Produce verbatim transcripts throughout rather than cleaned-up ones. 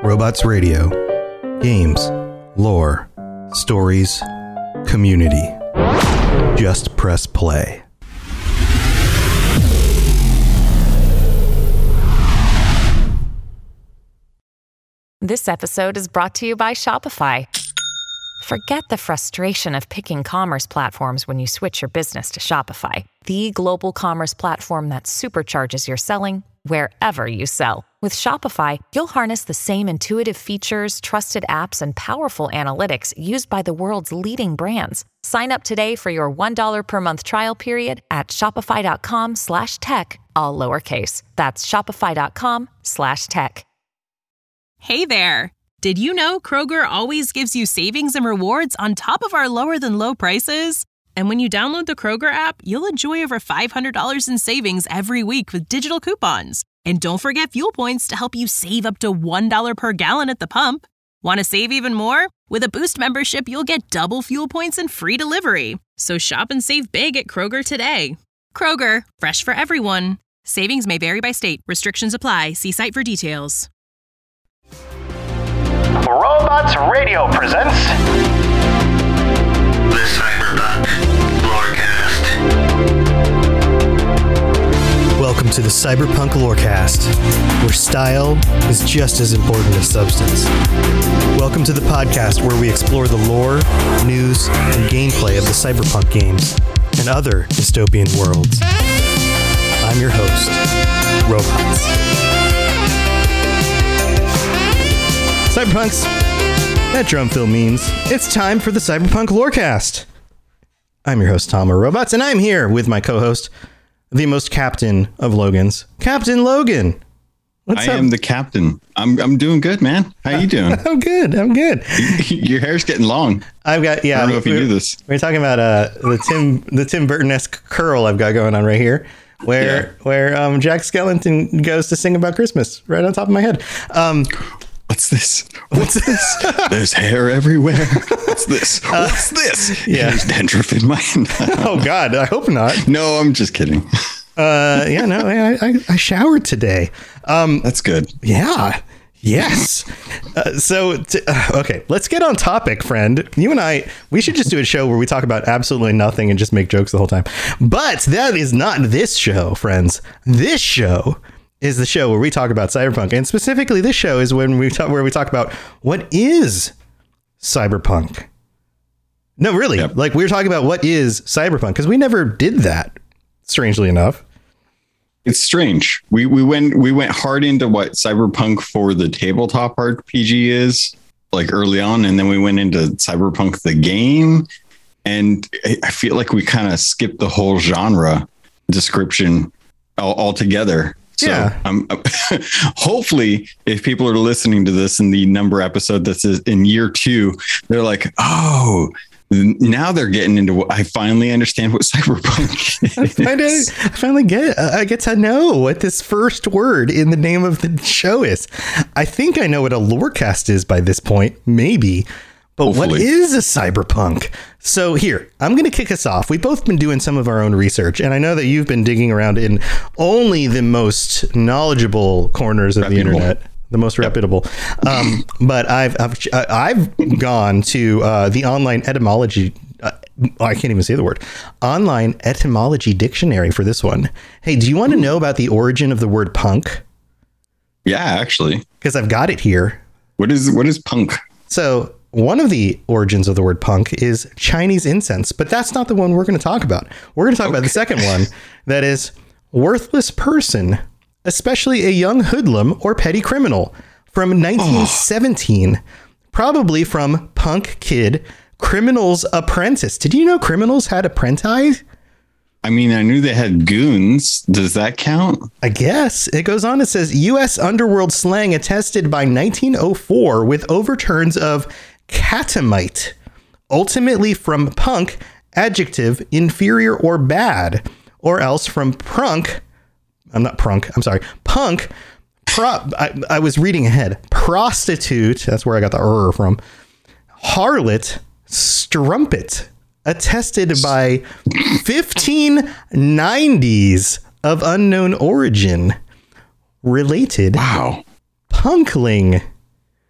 Robots Radio. Games, lore, stories, community. Just press play. This episode is brought to you by Shopify. Forget the frustration of picking commerce platforms when you switch your business to Shopify, the global commerce platform that supercharges your selling wherever you sell. With Shopify, you'll harness the same intuitive features, trusted apps, and powerful analytics used by the world's leading brands. Sign up today for your one dollar per month trial period at shopify.com slash tech, all lowercase. That's shopify.com slash tech. Hey there! Did you know Kroger always gives you savings and rewards on top of our lower-than-low prices? And when you download the Kroger app, you'll enjoy over five hundred dollars in savings every week with digital coupons. And don't forget fuel points to help you save up to one dollar per gallon at the pump. Want to save even more? With a Boost membership, you'll get double fuel points and free delivery. So shop and save big at Kroger today. Kroger, fresh for everyone. Savings may vary by state. Restrictions apply. See site for details. Robots Radio presents the Cyberpunk Lorecast. Welcome to the Cyberpunk Lorecast, where style is just as important as substance. Welcome to the podcast where we explore the lore, news, and gameplay of the Cyberpunk games and other dystopian worlds. I'm your host, Robots. Cyberpunks, that drum fill means it's time for the Cyberpunk Lorecast. I'm your host, Tom Robots, and I'm here with my co-host, the most captain of Logans, Captain Logan. What's I up? am the captain. I'm I'm doing good, man. How you doing? I'm good. I'm good. Your hair's getting long. I've got yeah. I don't know if you do this. We're talking about uh the Tim the Tim Burton-esque curl I've got going on right here, where Yeah. where um Jack Skellington goes to sing about Christmas right on top of my head. Um. What's this? What's this? There's hair everywhere. What's this? What's this? yeah. There's dandruff in my Oh God, I hope not. No, I'm just kidding. Uh, yeah, no, I, I, I showered today. Um, That's good. yeah, yes. Uh, so, t- uh, okay, let's get on topic, friend. You and I, we should just do a show where we talk about absolutely nothing and just make jokes the whole time. But that is not this show, friends. This show is the show where we talk about Cyberpunk, and specifically, this show is when we talk where we talk about what is Cyberpunk. No, really, Yep. like we were talking about what is Cyberpunk because we never did that. Strangely enough, It's strange. We we went we went hard into what Cyberpunk for the tabletop R P G is, like early on, and then we went into Cyberpunk the game, and I- I feel like we kind of skipped the whole genre description all, altogether. So Yeah. um, hopefully, if people are listening to this in the number episode that's in year two, they're like, oh. Now they're getting into what I finally understand what Cyberpunk is. I, find it, I finally get I get to know what this first word in the name of the show is. I think I know what a lorecast is by this point, maybe. But Hopefully. What is a cyberpunk? So here, I'm going to kick us off. We've both been doing some of our own research, and I know that you've been digging around in only the most knowledgeable corners of Reputable. the internet. The most reputable. Um, but I've, I've I've gone to uh, the online etymology. Uh, I can't even say the word. Online etymology dictionary for this one. Hey, do you want to know about the origin of the word punk? Yeah, actually. Because I've got it here. What is what is punk? So one of the origins of the word punk is Chinese incense, but that's not the one we're going to talk about. We're going to talk okay. about the second one, that is worthless person, especially a young hoodlum or petty criminal, from nineteen seventeen, oh. probably from Punk Kid, Criminal's Apprentice. Did you know criminals had apprentices? I mean, I knew they had goons. Does that count? I guess. It goes on. It says U S underworld slang attested by nineteen oh four with overturns of catamite, ultimately from punk, adjective, inferior or bad, or else from prunk. I'm not prunk. I'm sorry. Punk. Pro, I, I was reading ahead. Prostitute. That's where I got the er from. Harlot. Strumpet. Attested by fifteen nineties of unknown origin. Related. Wow. Punkling.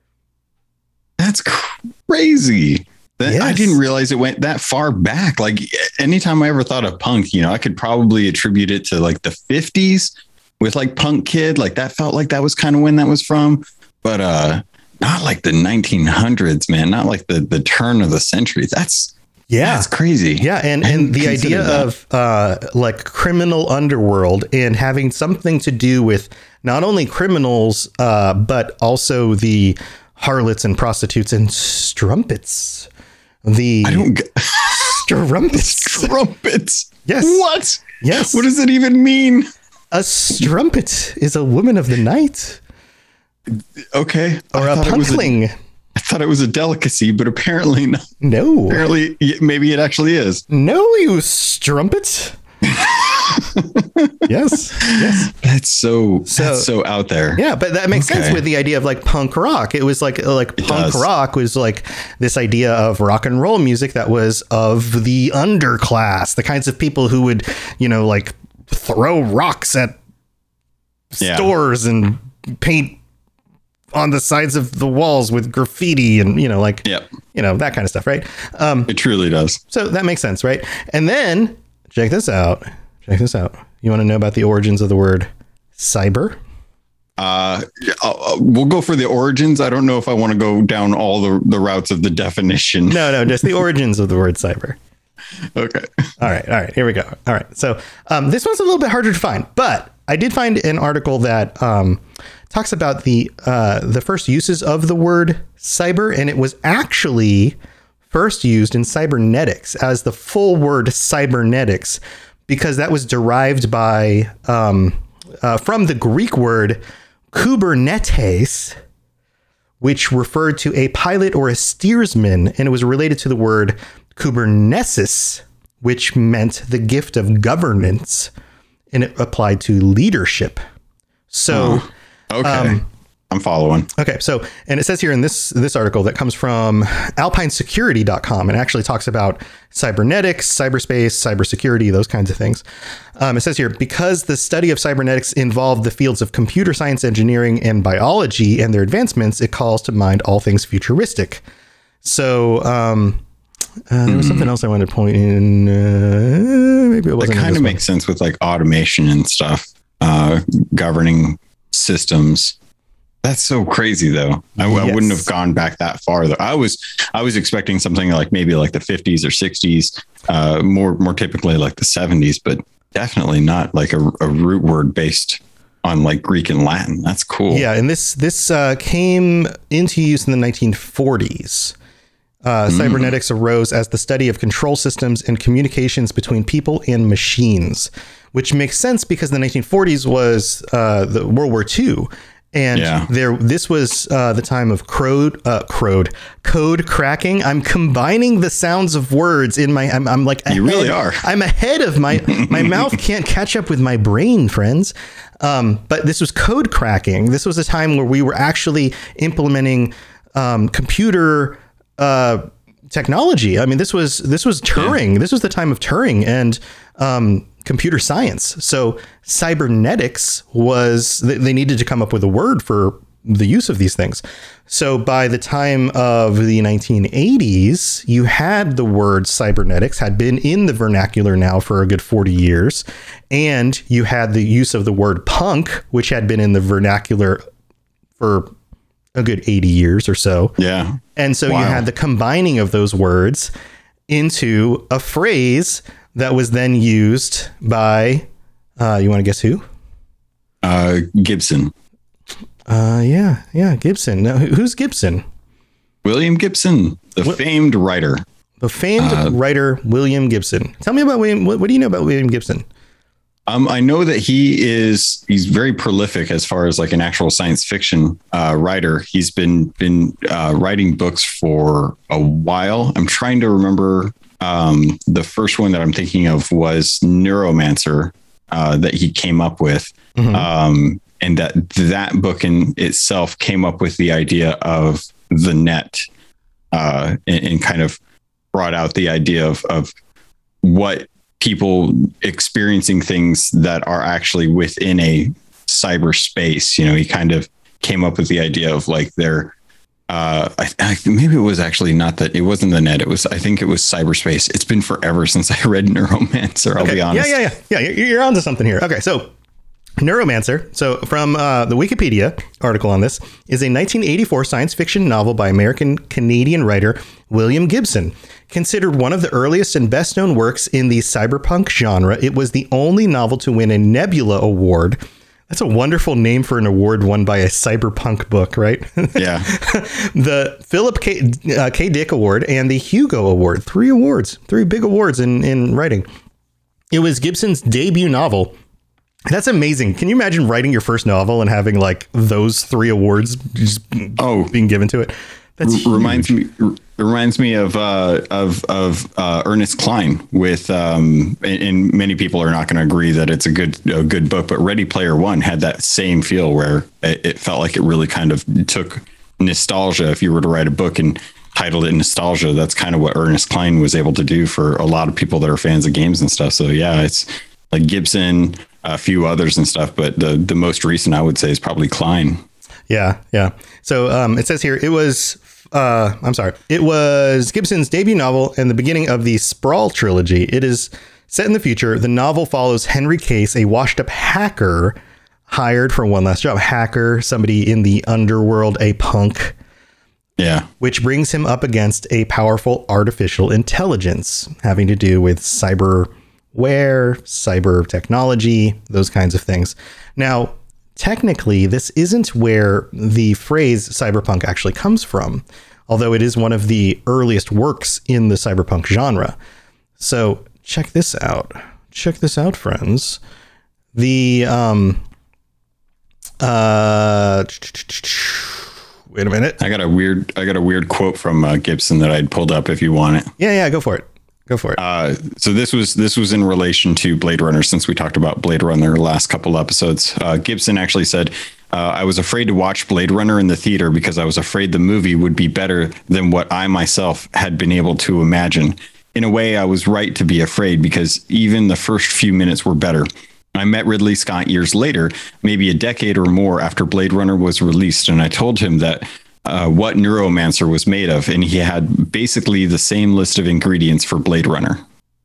That's crazy. That, Yes. I didn't realize it went that far back. Like anytime I ever thought of punk, you know, I could probably attribute it to like the fifties with like Punk Kid. Like that felt like that was kind of when that was from, but uh, not like the nineteen hundreds, man. Not like the the turn of the century. That's Yeah. that's crazy. Yeah, and, I and didn't the consider idea that. of uh, like criminal underworld and having something to do with not only criminals, uh, but also the harlots and prostitutes and strumpets. The I don't get strumpets. trumpets. Yes. What? Yes. What does it even mean? A strumpet is a woman of the night, Okay. or I a thought it was a- punkling. I thought it was a delicacy, but apparently not. No, Apparently, y- maybe it actually is. no, you strumpet. Yes, yes. That's so, So- that's so out there. Yeah, but that makes sense Okay. with the idea of like punk rock. It was like like punk does. rock was like this idea of rock and roll music that was of the underclass, the kinds of people who would, you know, like throw rocks at Yeah. stores and paint on the sides of the walls with graffiti and, you know, like, Yep. you know, that kind of stuff, right? Um, It truly does. so that makes sense, right? And then check this out. Check this out. You want to know about the origins of the word cyber? Uh, I'll- I'll- we'll go for the origins. I don't know if I want to go down all the, the routes of the definition. No, no, just the origins of the word cyber. Okay. All right, all right, here we go. All right, so um, this one's a little bit harder to find, but I did find an article that um, talks about the uh, the first uses of the word cyber, and it was actually first used in cybernetics as the full word cybernetics, because that was derived by um, uh, from the Greek word kubernetes, which referred to a pilot or a steersman, and it was related to the word kubernesis, which meant the gift of governance, and it applied to leadership. So, Okay. Um, I'm following. okay, so, and it says here in this this article that comes from alpine security dot com, and actually talks about cybernetics, cyberspace, cybersecurity, those kinds of things. Um, it says here, because the study of cybernetics involved the fields of computer science, engineering, and biology and their advancements, it calls to mind all things futuristic. So, um, uh, there was something else I wanted to point in. Uh, maybe it That wasn't. in kind this of one. makes sense with like automation and stuff, uh, governing systems. That's so crazy, though. I, I Yes. wouldn't have gone back that far, though. I was, I was expecting something like maybe like the fifties or sixties, uh, more, more typically like the seventies, but definitely not like a, a root word based on like Greek and Latin. That's cool. Yeah, and this this uh, came into use in the nineteen forties. Uh, Cybernetics arose as the study of control systems and communications between people and machines, which makes sense because the nineteen forties was uh, the World War Two. And Yeah. there, this was uh, the time of crowd, uh, crowd, code cracking. I'm combining the sounds of words in my. I'm, I'm like You really ahead- are. I'm ahead of my my mouth can't catch up with my brain, friends. Um, but this was code cracking. This was a time where we were actually implementing um, computer uh, technology. I mean, this was this was Turing. This was the time of Turing and um, computer science. So cybernetics was they they needed to come up with a word for the use of these things. So by the time of the nineteen eighties, you had the word cybernetics had been in the vernacular now for a good forty years. And you had the use of the word punk, which had been in the vernacular for a good eighty years or so. Yeah. And so Wow. you had the combining of those words into a phrase that was then used by, uh, you want to guess who? Uh, Gibson. Uh, yeah, yeah, Gibson. Now, who- who's Gibson? William Gibson, the What- famed writer. The famed Uh, writer William Gibson. Tell me about William. What, what do you know about William Gibson? Um, I know that he is he's very prolific as far as like an actual science fiction uh, writer. He's been been uh, writing books for a while. I'm trying to remember. Um, the first one that I'm thinking of was Neuromancer uh, that he came up with, Mhm. um, and that that book in itself came up with the idea of the net uh, and, and kind of brought out the idea of of what people experiencing things that are actually within a cyberspace. You know, he kind of came up with the idea of like there, uh, I, I maybe it was actually not that it wasn't the net. It was I think it was cyberspace. It's been forever since I read Neuromancer. I'll okay. be honest. Yeah, yeah, yeah, yeah. You're, you're onto something here. Okay, so Neuromancer. So from uh, the Wikipedia article on this is a nineteen eighty-four science fiction novel by American Canadian writer William Gibson. Considered one of the earliest and best known works in the cyberpunk genre, it was the only novel to win a Nebula Award. That's a wonderful name for an award won by a cyberpunk book, right? Yeah. The Philip K. Uh, K. Dick Award and the Hugo Award. Three awards, three big awards in, in writing. It was Gibson's debut novel. That's amazing. Can you imagine writing your first novel and having like those three awards just oh, being given to it? That's r- reminds me reminds me of uh, of of uh, Ernest Cline with um, and, and many people are not going to agree that it's a good a good book, but Ready Player One had that same feel where it, it felt like it really kind of took nostalgia. If you were to write a book and titled it Nostalgia, that's kind of what Ernest Cline was able to do for a lot of people that are fans of games and stuff. So yeah, it's like Gibson, a few others and stuff, but the the most recent I would say is probably Cline. Yeah, yeah. So um, it says here, it was, uh, I'm sorry, it was Gibson's debut novel and the beginning of the Sprawl trilogy. It is set in the future. The novel follows Henry Case, a washed up hacker hired for one last job. Hacker, somebody in the underworld, a punk. Yeah. Which brings him up against a powerful artificial intelligence having to do with cyberware, cyber technology, those kinds of things. Now, technically, this isn't where the phrase cyberpunk actually comes from, although it is one of the earliest works in the cyberpunk genre. So check this out. Check this out, friends. The, um, uh, wait a minute. I got a weird, I got a weird quote from uh, Gibson that I'd pulled up if you want it. Yeah, yeah, go for it. Go for it. Uh, so this was this was in relation to Blade Runner, since we talked about Blade Runner last couple episodes. Uh, Gibson actually said, uh, I was afraid to watch Blade Runner in the theater because I was afraid the movie would be better than what I myself had been able to imagine. In a way, I was right to be afraid because even the first few minutes were better. I met Ridley Scott years later, maybe a decade or more after Blade Runner was released, and I told him that Uh, what Neuromancer was made of, and he had basically the same list of ingredients for Blade Runner.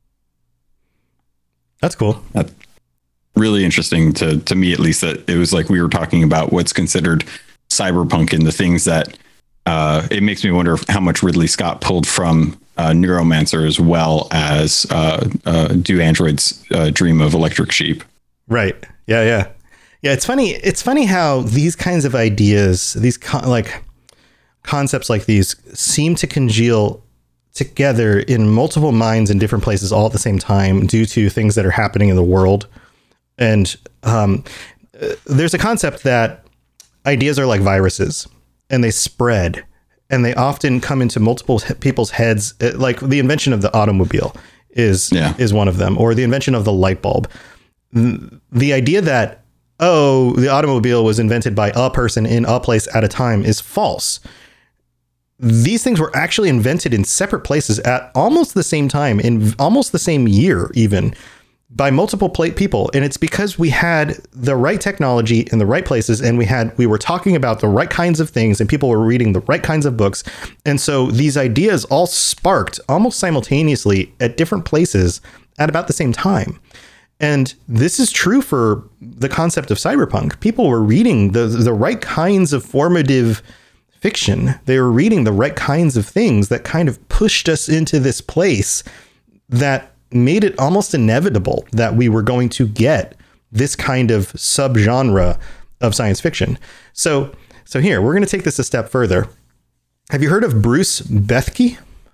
That's cool. That's really interesting to to me, at least, that it was like we were talking about what's considered cyberpunk and the things that uh, it makes me wonder how much Ridley Scott pulled from uh, Neuromancer as well as uh, uh, Do Androids uh, Dream of Electric Sheep. Right. Yeah. Yeah. Yeah. It's funny. It's funny how these kinds of ideas, these con- like concepts like these seem to congeal together in multiple minds in different places all at the same time due to things that are happening in the world. And um, there's a concept that ideas are like viruses and they spread and they often come into multiple people's heads. Like the invention of the automobile is, yeah. is one of them, or the invention of the light bulb. The idea that, oh, the automobile was invented by a person in a place at a time is false. These things were actually invented in separate places at almost the same time, in almost the same year, even by multiple pla- people. And it's because we had the right technology in the right places. And we had we were talking about the right kinds of things and people were reading the right kinds of books. And so these ideas all sparked almost simultaneously at different places at about the same time. And this is true for the concept of cyberpunk. People were reading the the right kinds of formative fiction. They were reading the right kinds of things that kind of pushed us into this place that made it almost inevitable that we were going to get this kind of subgenre of science fiction. So, so here, we're going to take this a step further. Have you heard of Bruce Bethke?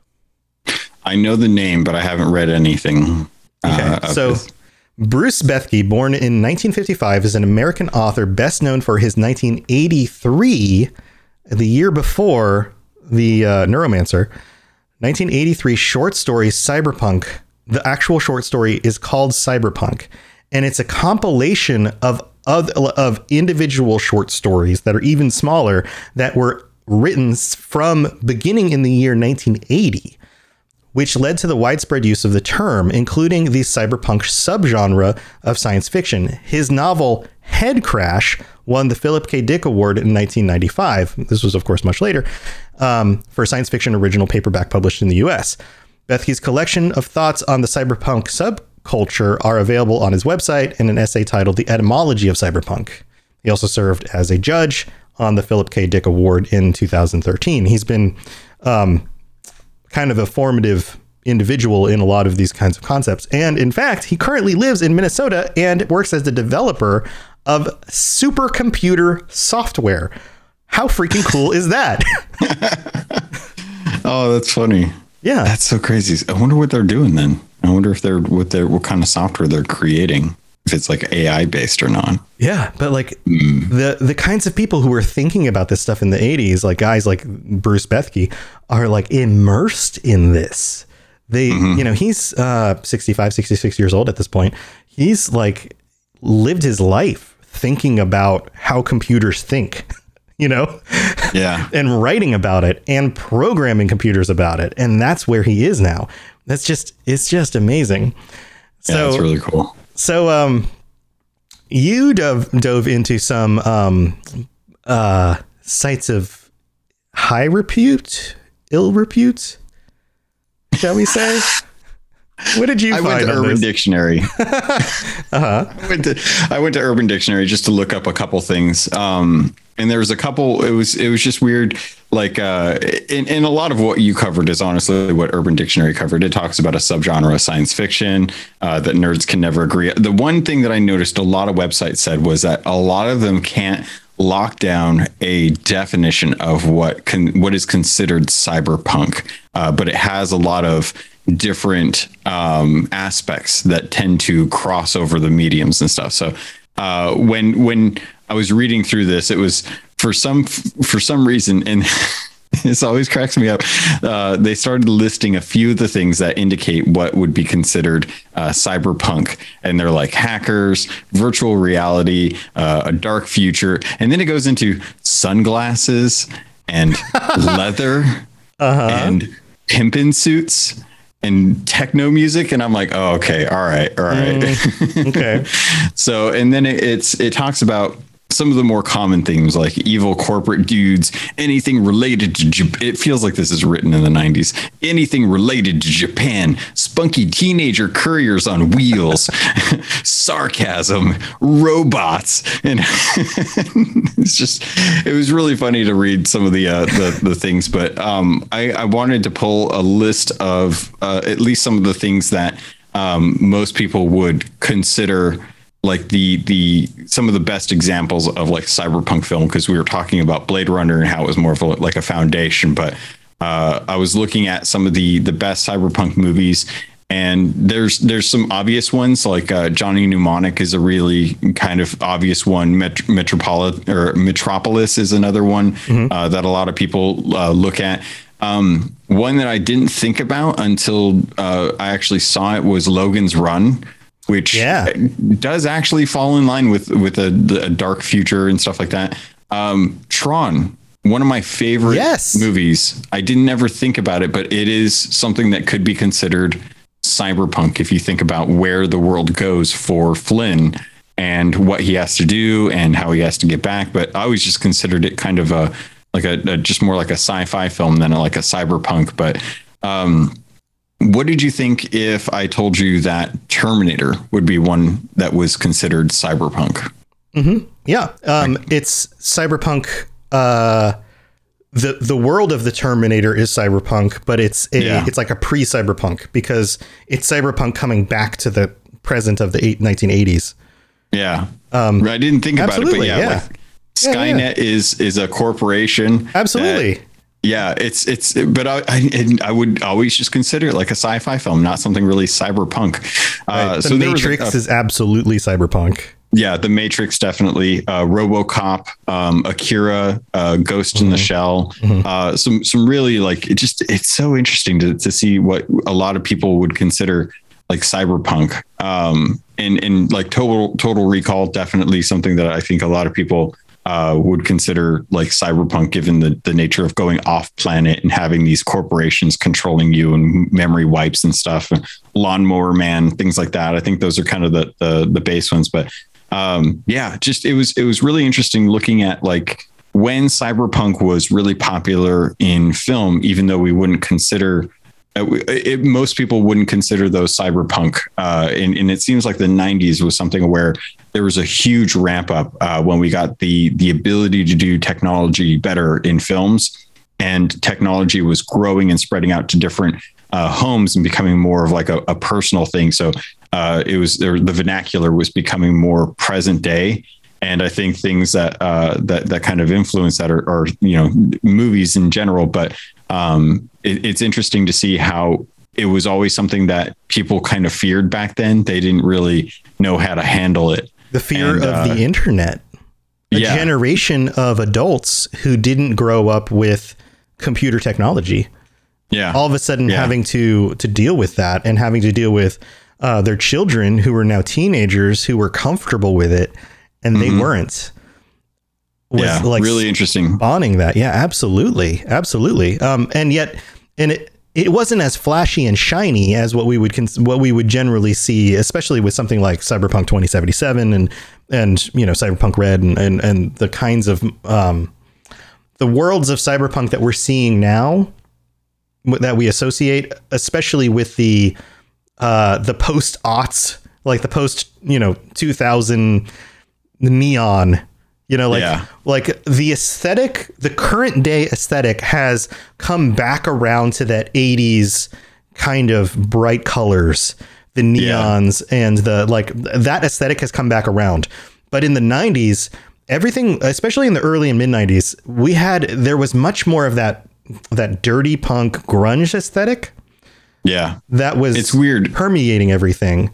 I know the name, but I haven't read anything. Okay, uh, so this. Bruce Bethke, born in nineteen fifty-five, is an American author best known for his nineteen eighty-three, the year before the uh, Neuromancer, nineteen eighty-three short story Cyberpunk. The actual short story is called Cyberpunk, and it's a compilation of, of, of individual short stories that are even smaller that were written from beginning in the year nineteen eighty. which led to the widespread use of the term, including the cyberpunk subgenre of science fiction. His novel Head Crash won the Philip K. Dick Award in nineteen ninety-five. This was, of course, much later, um, for a science fiction original paperback published in the U S. Bethke's collection of thoughts on the cyberpunk subculture are available on his website in an essay titled The Etymology of Cyberpunk. He also served as a judge on the Philip K. Dick Award in two thousand thirteen. He's been um, kind of a formative individual in a lot of these kinds of concepts. And in fact, he currently lives in Minnesota and works as the developer of supercomputer software. How freaking cool is that? Oh, that's funny. Yeah. That's so crazy. I wonder what they're doing then. I wonder if they're what they're what kind of software they're creating, if it's like A I based or not. Yeah, but like Mm. the the kinds of people who were thinking about this stuff in the eighties, like guys like Bruce Bethke, are like immersed in this. They, Mhm. you know, he's uh, sixty-five, sixty-six years old at this point. He's like lived his life thinking about how computers think, you know, Yeah. and writing about it and programming computers about it. And that's where he is now. That's just, it's just amazing. Yeah, So that's really cool. So, um, you dove dove into some um, uh, sites of high repute, ill repute, shall we say? What did you I find went to on Urban this? Dictionary. Uh-huh. I went to I went to Urban Dictionary just to look up a couple things. Um, and there was a couple. It was it was just weird. Like uh, in in a lot of what you covered is honestly what Urban Dictionary covered. It talks about a subgenre of science fiction uh, that nerds can never agree. The one thing that I noticed a lot of websites said was that a lot of them can't lock down a definition of what can what is considered cyberpunk, uh, but it has a lot of different um, aspects that tend to cross over the mediums and stuff. So uh, when when I was reading through this, it was for some for some reason, and this always cracks me up. Uh, they started listing a few of the things that indicate what would be considered uh, cyberpunk, and they're like hackers, virtual reality, uh, a dark future, and then it goes into sunglasses and leather Uh-huh. and pimpin' suits and techno music, and I'm like, oh, okay, all right, all right. Mm, okay. So, and then it, it's it talks about some of the more common things like evil corporate dudes, anything related to Japan. It feels like this is written in the nineties. Anything related to Japan, spunky teenager couriers on wheels, sarcasm, robots, and it's just it was really funny to read some of the uh, the, the things. But um, I, I wanted to pull a list of uh, at least some of the things that um, most people would consider like the the some of the best examples of like cyberpunk film, because we were talking about Blade Runner and how it was more of a, like a foundation. But uh, I was looking at some of the the best cyberpunk movies, and there's there's some obvious ones like uh, Johnny Mnemonic is a really kind of obvious one. Met- Metropolis or Metropolis is another one mm-hmm. uh, that a lot of people uh, look at. Um, one that I didn't think about until uh, I actually saw it was Logan's Run, which yeah. does actually fall in line with with a, a dark future and stuff like that. Um, Tron, one of my favorite yes. movies. I didn't ever think about it, but it is something that could be considered cyberpunk if you think about where the world goes for Flynn and what he has to do and how he has to get back. But I always just considered it kind of a like a, a just more like a sci-fi film than a, like a cyberpunk. But um, what did you think if I told you that Terminator would be one that was considered cyberpunk? Mm-hmm. Yeah. Um, it's cyberpunk. Uh, the the world of the Terminator is cyberpunk, but it's a, Yeah. it's like a pre-cyberpunk because it's cyberpunk coming back to the present of the eight, nineteen eighties. Yeah. Um, I didn't think about it, but absolutely, yeah, yeah. like Yeah, Skynet yeah. is is a corporation. Absolutely. that- yeah, it's it's but I I, and I would always just consider it like a sci-fi film, not something really cyberpunk. Uh, Right. The so there was a- Matrix a- is absolutely cyberpunk. Yeah, The Matrix, definitely. Uh, RoboCop, um, Akira, uh, Ghost in the Shell. Uh, some some really like it just it's so interesting to to see what a lot of people would consider like cyberpunk. Um, and and like Total Total Recall, definitely something that I think a lot of people uh, would consider like cyberpunk, given the, the nature of going off planet and having these corporations controlling you and memory wipes and stuff, and Lawnmower Man, things like that. I think those are kind of the the, the base ones. But um, yeah, just it was it was really interesting looking at like when cyberpunk was really popular in film, even though we wouldn't consider. It, most people wouldn't consider those cyberpunk. Uh, and, and it seems like the nineties was something where there was a huge ramp up uh, when we got the the ability to do technology better in films, and technology was growing and spreading out to different uh, homes and becoming more of like a, a personal thing. So uh, it was there, the vernacular was becoming more present day. And I think things that uh, that that kind of influence that are, are you know movies in general, but um, it, it's interesting to see how it was always something that people kind of feared back then. They didn't really know how to handle it. The fear and, of uh, the internet. A yeah. generation of adults who didn't grow up with computer technology. Yeah. All of a sudden yeah. having to to deal with that and having to deal with uh, their children who were now teenagers who were comfortable with it and they mm-hmm. weren't. Was yeah, like really interesting. Spawning that. Yeah, absolutely. Absolutely. Um, and yet, and it, it wasn't as flashy and shiny as what we would cons- what we would generally see, especially with something like Cyberpunk twenty seventy-seven and and you know Cyberpunk Red and and, and the kinds of um, the worlds of cyberpunk that we're seeing now that we associate, especially with the uh, the post aughts, like the post you know two thousand neon. You know, like yeah. like the aesthetic, the current day aesthetic has come back around to that eighties kind of bright colors, the neons yeah. and the like that aesthetic has come back around. But in the nineties, everything, especially in the early and mid nineties, we had there was much more of that that dirty punk grunge aesthetic. Yeah, that was it's weird permeating everything.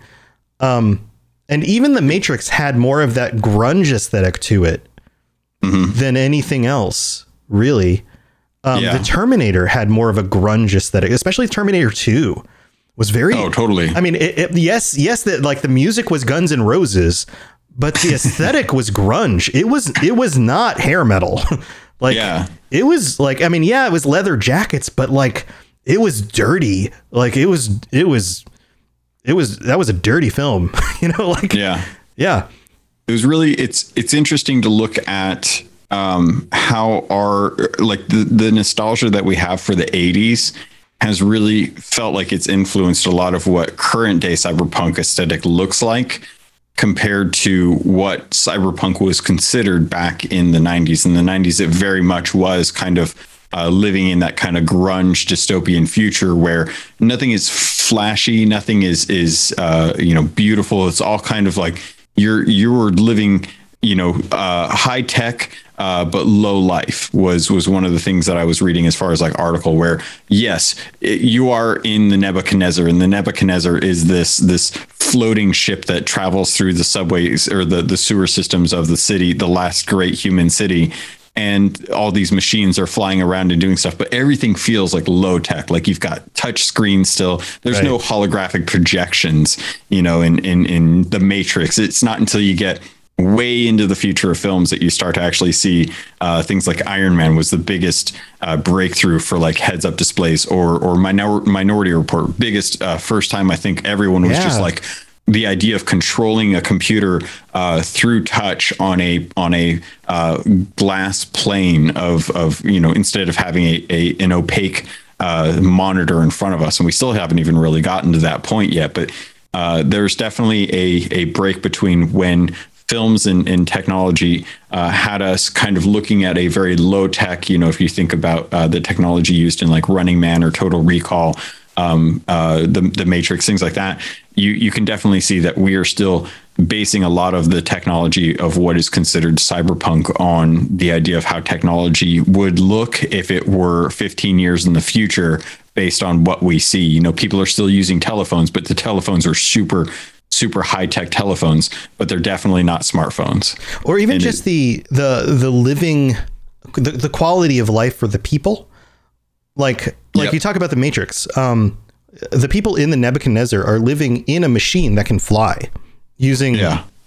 Um, And even The Matrix had more of that grunge aesthetic to it mm-hmm. than anything else, really. Um, yeah. The Terminator had more of a grunge aesthetic, especially Terminator two was very. Oh, totally. I mean, it, it, yes, yes, that like the music was Guns N' Roses, but the aesthetic was grunge. It was it was not hair metal. like yeah. it was like I mean, yeah, it was leather jackets, but like it was dirty. Like it was it was. It was that was a dirty film, you know, like, yeah, yeah, it was really it's it's interesting to look at um, how our like the, the nostalgia that we have for the eighties has really felt like it's influenced a lot of what current day cyberpunk aesthetic looks like compared to what cyberpunk was considered back in the nineties. In the nineties, it very much was kind of Uh, living in that kind of grunge dystopian future where nothing is flashy, nothing is is uh, you know beautiful. It's all kind of like you're you're living you know uh, high tech uh, but low life was was one of the things that I was reading as far as like article where yes it, you are in the Nebuchadnezzar, and the Nebuchadnezzar is this this floating ship that travels through the subways or the the sewer systems of the city, the last great human city. And all these machines are flying around and doing stuff, but everything feels like low tech. Like you've got touch screens still. There's right. no holographic projections, you know, in, in, in the Matrix. It's not until you get way into the future of films that you start to actually see uh, things like Iron Man was the biggest uh, breakthrough for like heads up displays, or, or Minor- Minority Report, biggest uh, first time. I think everyone was yeah. just like, the idea of controlling a computer uh, through touch on a on a uh, glass plane of of you know instead of having a, a an opaque uh, monitor in front of us, and we still haven't even really gotten to that point yet. But uh, there's definitely a a break between when films and, and technology uh, had us kind of looking at a very low tech. You know, if you think about uh, the technology used in like Running Man or Total Recall. Um, uh, the the Matrix, things like that, you you can definitely see that we are still basing a lot of the technology of what is considered cyberpunk on the idea of how technology would look if it were fifteen years in the future, based on what we see. You know, people are still using telephones, but the telephones are super super high tech telephones, but they're definitely not smartphones. Or even and just it, the the the living the, the quality of life for the people. Like, like yep. you talk about the Matrix, um, the people in the Nebuchadnezzar are living in a machine that can fly using, yeah.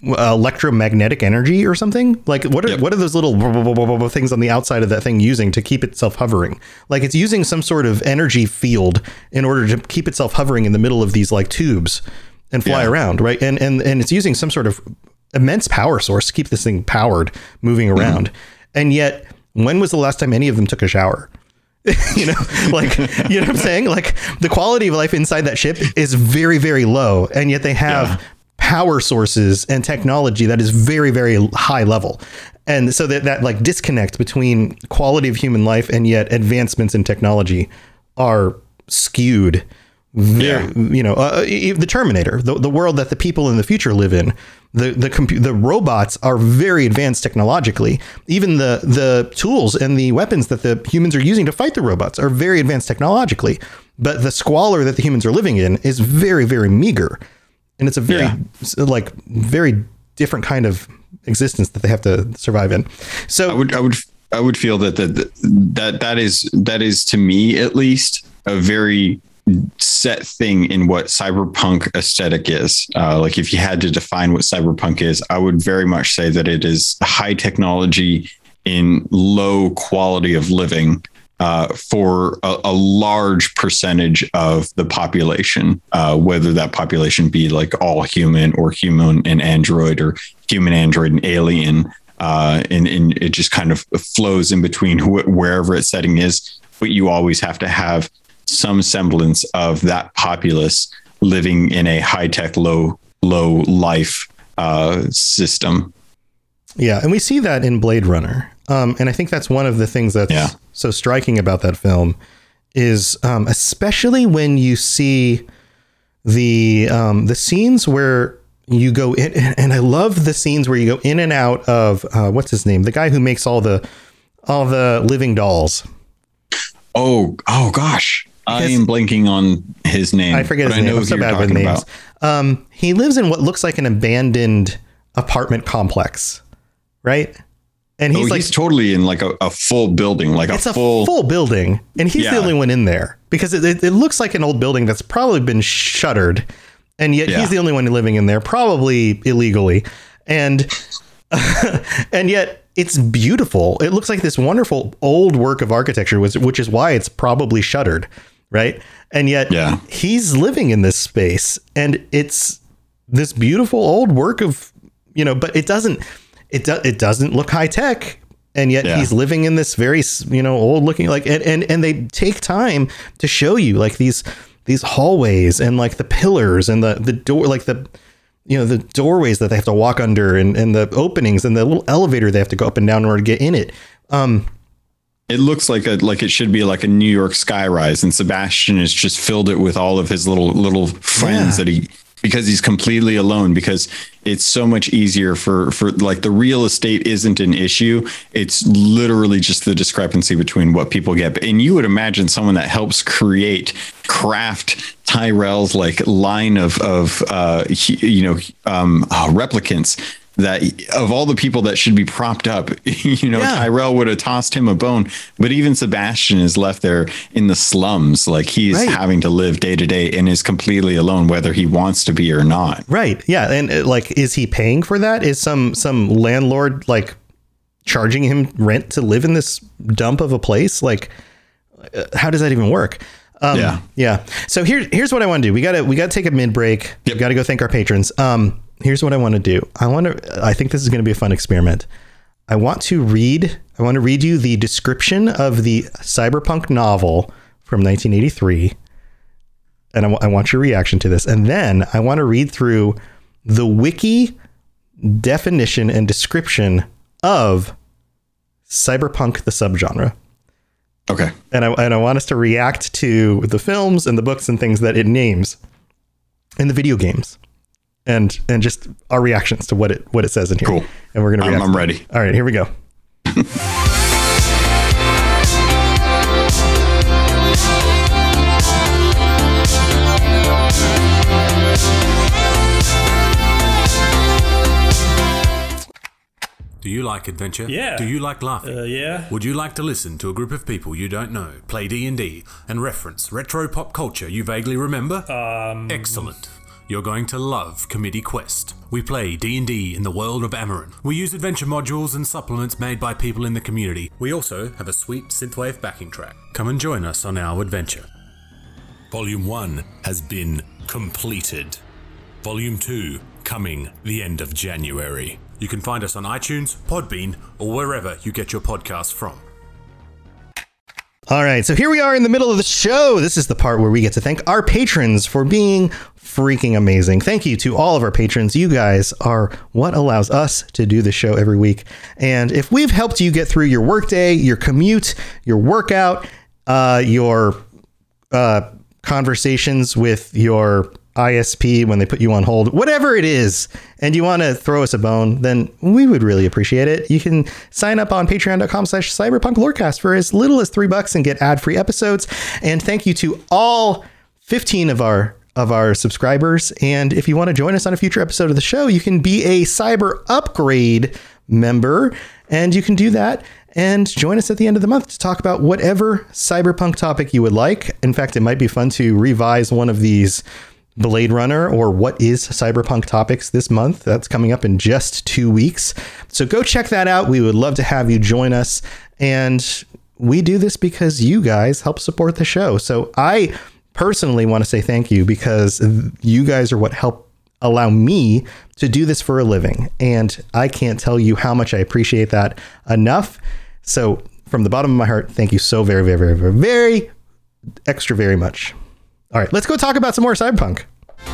electromagnetic energy or something. Like what are Yep. what are those little things on the outside of that thing using to keep itself hovering? Like it's using some sort of energy field in order to keep itself hovering in the middle of these like tubes and fly Yeah. around, right? And and and it's using some sort of immense power source to keep this thing powered, moving around. Mm-hmm. And yet, when was the last time any of them took a shower? you know, like, you know what I'm saying? Like the quality of life inside that ship is very, very low. And yet they have yeah. power sources and technology that is very, very high level. And so that, that like disconnect between quality of human life and yet advancements in technology are skewed. Very, yeah. You know, uh, the Terminator, the, the world that the people in the future live in, the the compu- the robots are very advanced technologically. Even the the tools and the weapons that the humans are using to fight the robots are very advanced technologically. But the squalor that the humans are living in is very, very meager. And it's a very yeah. like very different kind of existence that they have to survive in. So I would I would I would feel that that that that is that is to me at least a very set thing in what cyberpunk aesthetic is. Uh, like if you had to define what cyberpunk is, I would very much say that it is high technology in low quality of living uh, for a, a large percentage of the population, uh, whether that population be like all human or human and android or human, android and alien. Uh, and, and it just kind of flows in between wh- wherever its setting is. But you always have to have some semblance of that populace living in a high-tech, low, low life uh, system. Yeah, and we see that in Blade Runner. Um, and I think that's one of the things that's yeah. so striking about that film is um, especially when you see the um, the scenes where you go in, and I love the scenes where you go in and out of uh, what's his name, the guy who makes all the all the living dolls. Oh, oh gosh. I am blanking on his name. I forget his I name. know I'm so bad with names. Um, he lives in what looks like an abandoned apartment complex, right? And he's oh, like he's totally in like a, a full building, like it's a a full full building, and he's yeah. the only one in there because it, it, it looks like an old building that's probably been shuttered, and yet yeah. he's the only one living in there, probably illegally, and and yet. It's beautiful. It looks like this wonderful old work of architecture, which is why it's probably shuttered, right? And yet yeah. he's living in this space, and it's this beautiful old work of, you know, but it doesn't, it do, it doesn't look high tech, and yet yeah. he's living in this very, you know, old looking like, and, and and they take time to show you like these these hallways and like the pillars and the the door, like the. you know, the doorways that they have to walk under and, and the openings and the little elevator they have to go up and down in order to get in it. Um, it looks like a, like it should be like a New York skyrise, and Sebastian has just filled it with all of his little, little friends yeah. that he, because he's completely alone, because it's so much easier for, for like the real estate isn't an issue. It's literally just the discrepancy between what people get. And you would imagine someone that helps create craft Tyrell's like line of, of, uh, you know, um, oh, replicants, that of all the people that should be propped up, you know, yeah. Tyrell would have tossed him a bone, but even Sebastian is left there in the slums. Like he's right. having to live day to day and is completely alone, whether he wants to be or not. Right. Yeah. And uh, like, is he paying for that? Is some, some landlord like charging him rent to live in this dump of a place? Like, uh, how does that even work? Um, yeah. Yeah. So here, here's what I want to do. We gotta, we gotta take a mid break. Yep. We gotta go thank our patrons. Um, Here's what I want to do. I want to, I think this is going to be a fun experiment. I want to read, I want to read you the description of the cyberpunk novel from nineteen eighty-three. And I, w- I want your reaction to this. And then I want to read through the wiki definition and description of cyberpunk, the subgenre. Okay. And I, and I want us to react to the films and the books and things that it names and the video games. And and just our reactions to what it what it says in here. Cool. And we're gonna react. I'm, I'm ready. All right, here we go. Do you like adventure? Yeah. Do you like laughing? Uh, yeah. Would you like to listen to a group of people you don't know play D and D and reference retro pop culture you vaguely remember? Um. Excellent. You're going to love Committee Quest. We play D and D in the world of Amarin. We use adventure modules and supplements made by people in the community. We also have a sweet synthwave backing track. Come and join us on our adventure. Volume one has been completed. Volume two coming the end of January. You can find us on iTunes, Podbean, or wherever you get your podcasts from. All right, so here we are in the middle of the show. This is the part where we get to thank our patrons for being freaking amazing. Thank you to all of our patrons. You guys are what allows us to do the show every week. And if we've helped you get through your workday, your commute, your workout, uh, your uh, conversations with your I S P when they put you on hold, whatever it is, and you want to throw us a bone, then we would really appreciate it. You can sign up on patreon.com slash cyberpunk lorecast for as little as three bucks and get ad-free episodes. And thank you to all fifteen of our of our subscribers. And if you want to join us on a future episode of the show, you can be a Cyber Upgrade member, and you can do that and join us at the end of the month to talk about whatever cyberpunk topic you would like. In fact, it might be fun to revise one of these Blade Runner or What is Cyberpunk topics this month. That's coming up in just two weeks. So go check that out. We would love to have you join us. And we do this because you guys help support the show. So I personally want to say thank you, because you guys are what help allow me to do this for a living. And I can't tell you how much I appreciate that enough. So from the bottom of my heart, thank you so very, very, very, very, very extra very much. All right, let's go talk about some more Cyberpunk.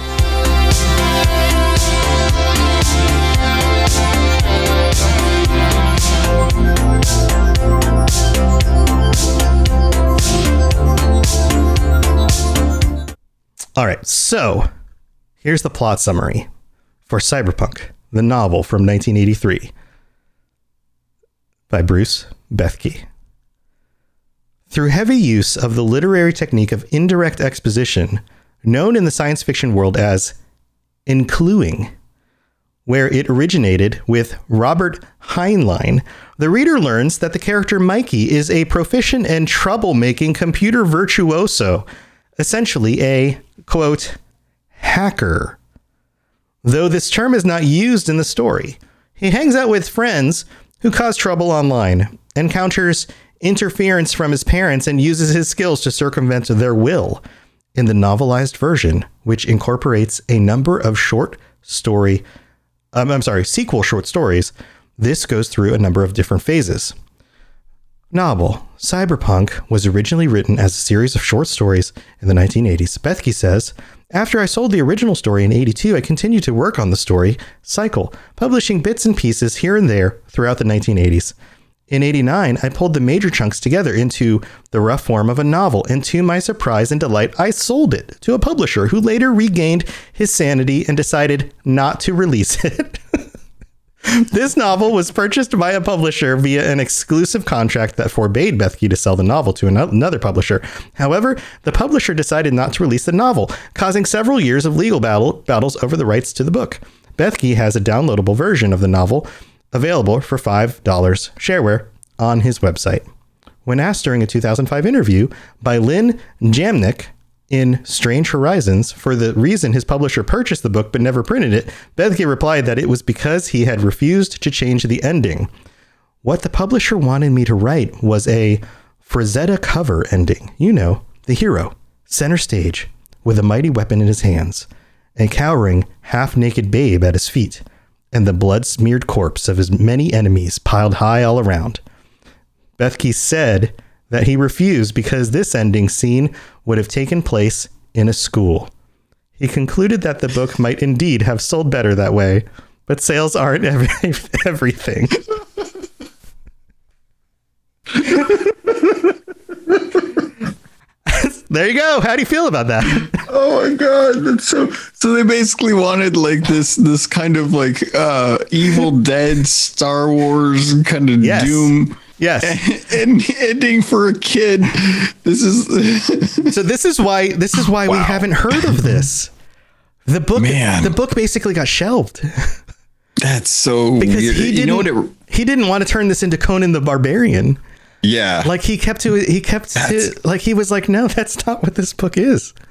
All right, so here's the plot summary for Cyberpunk, the novel from nineteen eighty-three by Bruce Bethke. Through heavy use of the literary technique of indirect exposition, known in the science fiction world as encluing, where it originated with Robert Heinlein, the reader learns that the character Mikey is a proficient and troublemaking computer virtuoso, essentially a, quote, hacker. Though this term is not used in the story, he hangs out with friends who cause trouble online, encounters interference from his parents, and uses his skills to circumvent their will. In the novelized version, which incorporates a number of short story, um, I'm sorry, sequel short stories, this goes through a number of different phases. Novel Cyberpunk was originally written as a series of short stories in the nineteen eighties. Bethke says, after I sold the original story in eighty-two, I continued to work on the story cycle, publishing bits and pieces here and there throughout the nineteen eighties. In eighty-nine, I pulled the major chunks together into the rough form of a novel, and to my surprise and delight, I sold it to a publisher who later regained his sanity and decided not to release it. This novel was purchased by a publisher via an exclusive contract that forbade Bethke to sell the novel to another publisher. However, the publisher decided not to release the novel, causing several years of legal battle, battles over the rights to the book. Bethke has a downloadable version of the novel available for five dollars shareware on his website. When asked during a two thousand five interview by Lynn Jamnick in Strange Horizons for the reason his publisher purchased the book but never printed it, Bethke replied that it was because he had refused to change the ending. What the publisher wanted me to write was a Frazetta cover ending. You know, the hero, center stage, with a mighty weapon in his hands, a cowering, half-naked babe at his feet, and the blood-smeared corpse of his many enemies piled high all around. Bethke said that he refused because this ending scene would have taken place in a school. He concluded that the book might indeed have sold better that way, but sales aren't every, everything. There you go. How do you feel about that? Oh my god, that's so so they basically wanted like this this kind of like uh Evil Dead, Star Wars kind of yes. Doom yes and ending for a kid. This is so this is why this is why wow. we haven't heard of this. The book Man. the book basically got shelved. That's so because weird. he didn't you know what it, he didn't want to turn this into Conan the Barbarian. Yeah. Like he kept to he kept to, like he was like, no, that's not what this book is.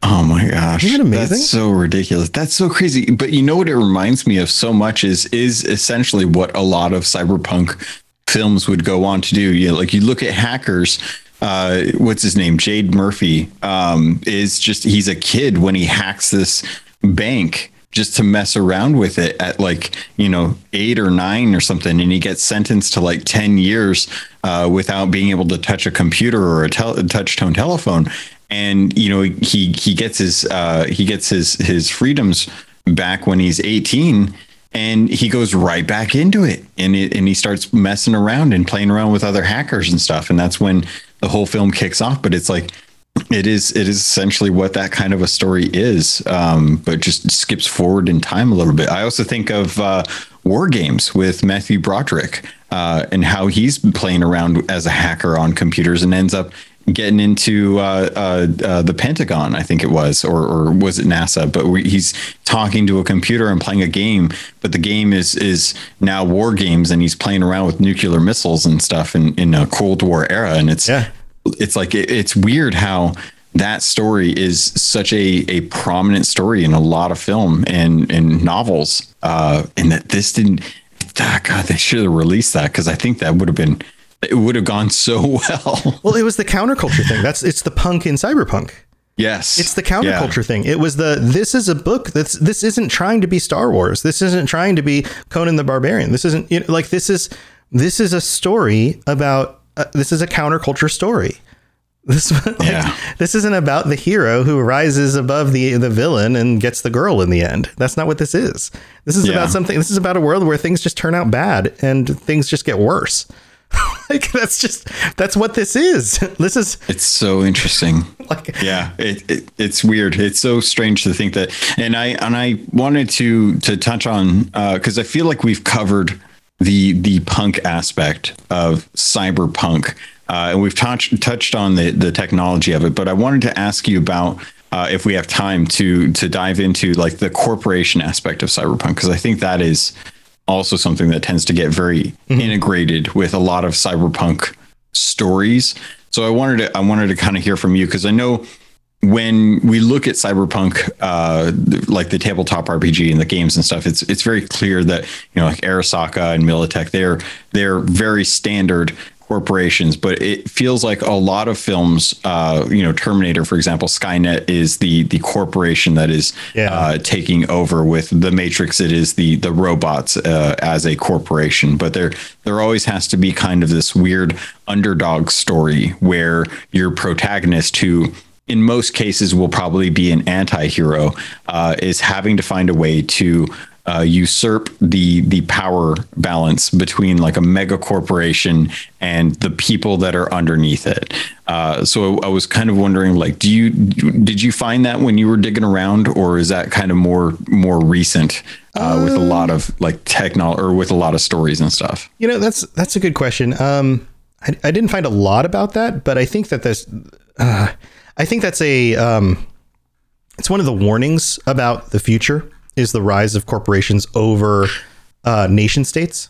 Oh my gosh. Isn't it amazing? That's so ridiculous. That's so crazy. But you know what it reminds me of so much is is essentially what a lot of cyberpunk films would go on to do. You know, like you look at Hackers, uh, what's his name? Jade Murphy, um, is just he's a kid when he hacks this bank just to mess around with it at like, you know, eight or nine or something. And he gets sentenced to like ten years uh, without being able to touch a computer or a, tel- a touch tone telephone. And, you know, he he gets his uh, he gets his his freedoms back when he's eighteen, and he goes right back into it. And it, and he starts messing around and playing around with other hackers and stuff. And that's when the whole film kicks off. But it's like it is it is essentially what that kind of a story is, um, but just skips forward in time a little bit. I also think of uh, War Games with Matthew Broderick uh, and how he's playing around as a hacker on computers and ends up getting into uh, uh, uh, the Pentagon, I think it was, or, or was it NASA? But we, he's talking to a computer and playing a game, but the game is is now War Games, and he's playing around with nuclear missiles and stuff in, in a Cold War era. And it's yeah. it's like it, it's weird how that story is such a, a prominent story in a lot of film and, and novels, uh, and that this didn't. Ah, God, they should have released that, because I think that would have been. It would have gone so well. Well, it was the counterculture thing. That's it's the punk in cyberpunk. Yes. It's the counterculture yeah. thing. It was the this is a book that's this isn't trying to be Star Wars. This isn't trying to be Conan the Barbarian. This isn't you know, like this is this is a story about uh, this is a counterculture story. This like, yeah. this isn't about the hero who rises above the the villain and gets the girl in the end. That's not what this is. This is yeah. about something. This is about a world where things just turn out bad and things just get worse. Like that's just that's what this is. This is it's so interesting. Like yeah, it, it it's weird. It's so strange to think that. And I and I wanted to to touch on because uh, I feel like we've covered the the punk aspect of cyberpunk, uh, and we've touched touched on the the technology of it. But I wanted to ask you about uh, if we have time to to dive into like the corporation aspect of cyberpunk, because I think that is also something that tends to get very mm-hmm. integrated with a lot of cyberpunk stories. So I wanted to I wanted to kind of hear from you, because I know when we look at cyberpunk, uh, like the tabletop R P G and the games and stuff, it's it's very clear that, you know, like Arasaka and Militech, they're they're very standard corporations, but it feels like a lot of films, uh, you know, Terminator, for example, Skynet is the the corporation that is yeah. uh, taking over. With the Matrix, it is the the robots uh, as a corporation. But there there always has to be kind of this weird underdog story where your protagonist, who in most cases will probably be an anti-hero, uh, is having to find a way to Uh, usurp the the power balance between like a mega corporation and the people that are underneath it. Uh, so I was kind of wondering, like, do you did you find that when you were digging around, or is that kind of more more recent uh, uh, with a lot of like technology or with a lot of stories and stuff? You know, that's that's a good question. Um, I, I didn't find a lot about that, but I think that there's uh, I think that's a um, it's one of the warnings about the future. Is the rise of corporations over uh, nation states.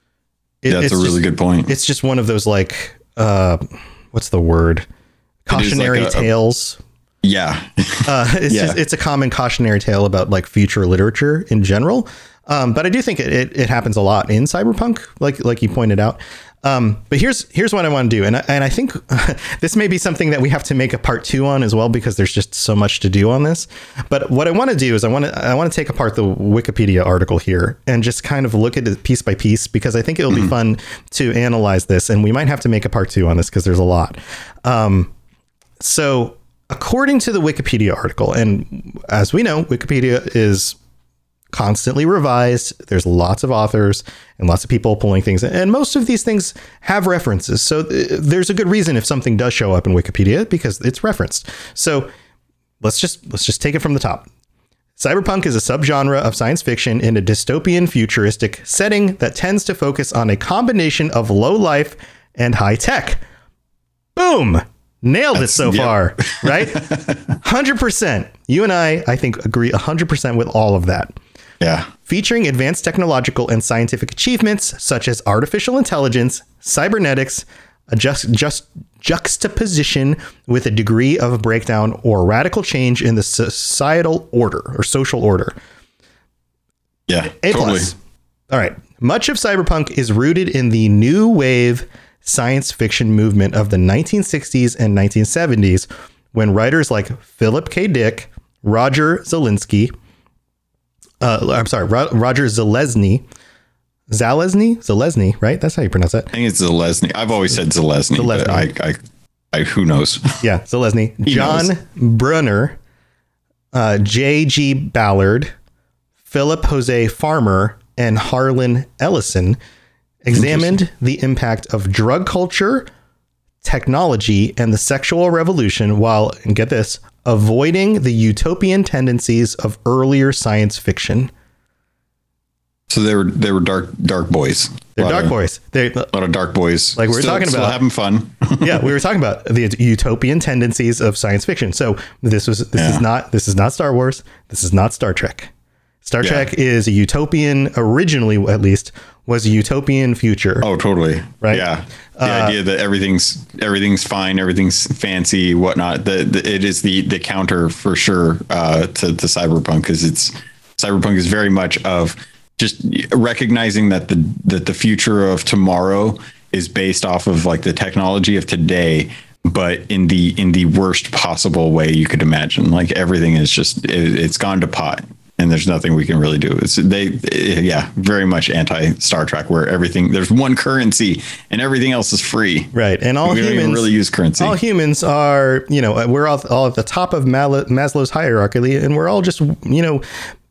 It, That's a really just, good point. It's just one of those like, uh, what's the word? Cautionary like a, tales. A, yeah. uh, it's yeah. just, it's a common cautionary tale about like future literature in general. Um, but I do think it, it, it happens a lot in cyberpunk, like like you pointed out. Um, but here's here's what I want to do, and I, and I think uh, this may be something that we have to make a part two on as well, because there's just so much to do on this. But what I want to do is I want to I want to take apart the Wikipedia article here and just kind of look at it piece by piece, because I think it'll mm-hmm. be fun to analyze this, and we might have to make a part two on this because there's a lot. Um, so according to the Wikipedia article, and as we know, Wikipedia is constantly revised. There's lots of authors and lots of people pulling things, and most of these things have references. So th- there's a good reason if something does show up in Wikipedia, because it's referenced. So let's just let's just take it from the top. Cyberpunk is a subgenre of science fiction in a dystopian futuristic setting that tends to focus on a combination of low life and high tech. Boom. Nailed That's, it so yep. far, right? one hundred percent. You and I, I think, agree one hundred percent with all of that. Yeah. Featuring advanced technological and scientific achievements such as artificial intelligence, cybernetics, a just just juxtaposition with a degree of breakdown or radical change in the societal order or social order. Yeah, A totally. plus. All right. Much of cyberpunk is rooted in the new wave science fiction movement of the nineteen sixties and nineteen seventies, when writers like Philip K. Dick, Roger Zelensky, uh, I'm sorry, Ro- Roger Zelazny, Zalesny, Zelazny, right? That's how you pronounce it. I think it's Zelazny. I've always said Zelazny, Zelazny. but I, I, I, who knows? Yeah, Zelazny. He John knows. Brunner, uh, J G. Ballard, Philip Jose Farmer, and Harlan Ellison examined the impact of drug culture, technology, and the sexual revolution while, and get this, avoiding the utopian tendencies of earlier science fiction. So they were they were dark dark boys. They're A lot dark of- boys. They, A lot of dark boys. Like we were Still- talking still about. having fun. Yeah, we were talking about the utopian tendencies of science fiction. So this was this Yeah. is not this is not Star Wars. This is not Star Trek. Star Yeah. Trek is a utopian, originally at least, was a utopian future. Oh, totally. Right? Yeah. The Uh, idea that everything's everything's fine, everything's fancy, whatnot. The, the it is the the counter for sure uh, to to cyberpunk, because it's cyberpunk is very much of just recognizing that the that the future of tomorrow is based off of like the technology of today, but in the in the worst possible way you could imagine. Like everything is just it, it's gone to pot. And there's nothing we can really do. It's they, yeah, very much anti Star Trek, where everything there's one currency and everything else is free. Right, and all we don't humans even really use currency. All humans are, you know, we're all, all at the top of Mal- Maslow's hierarchy, and we're all just, you know,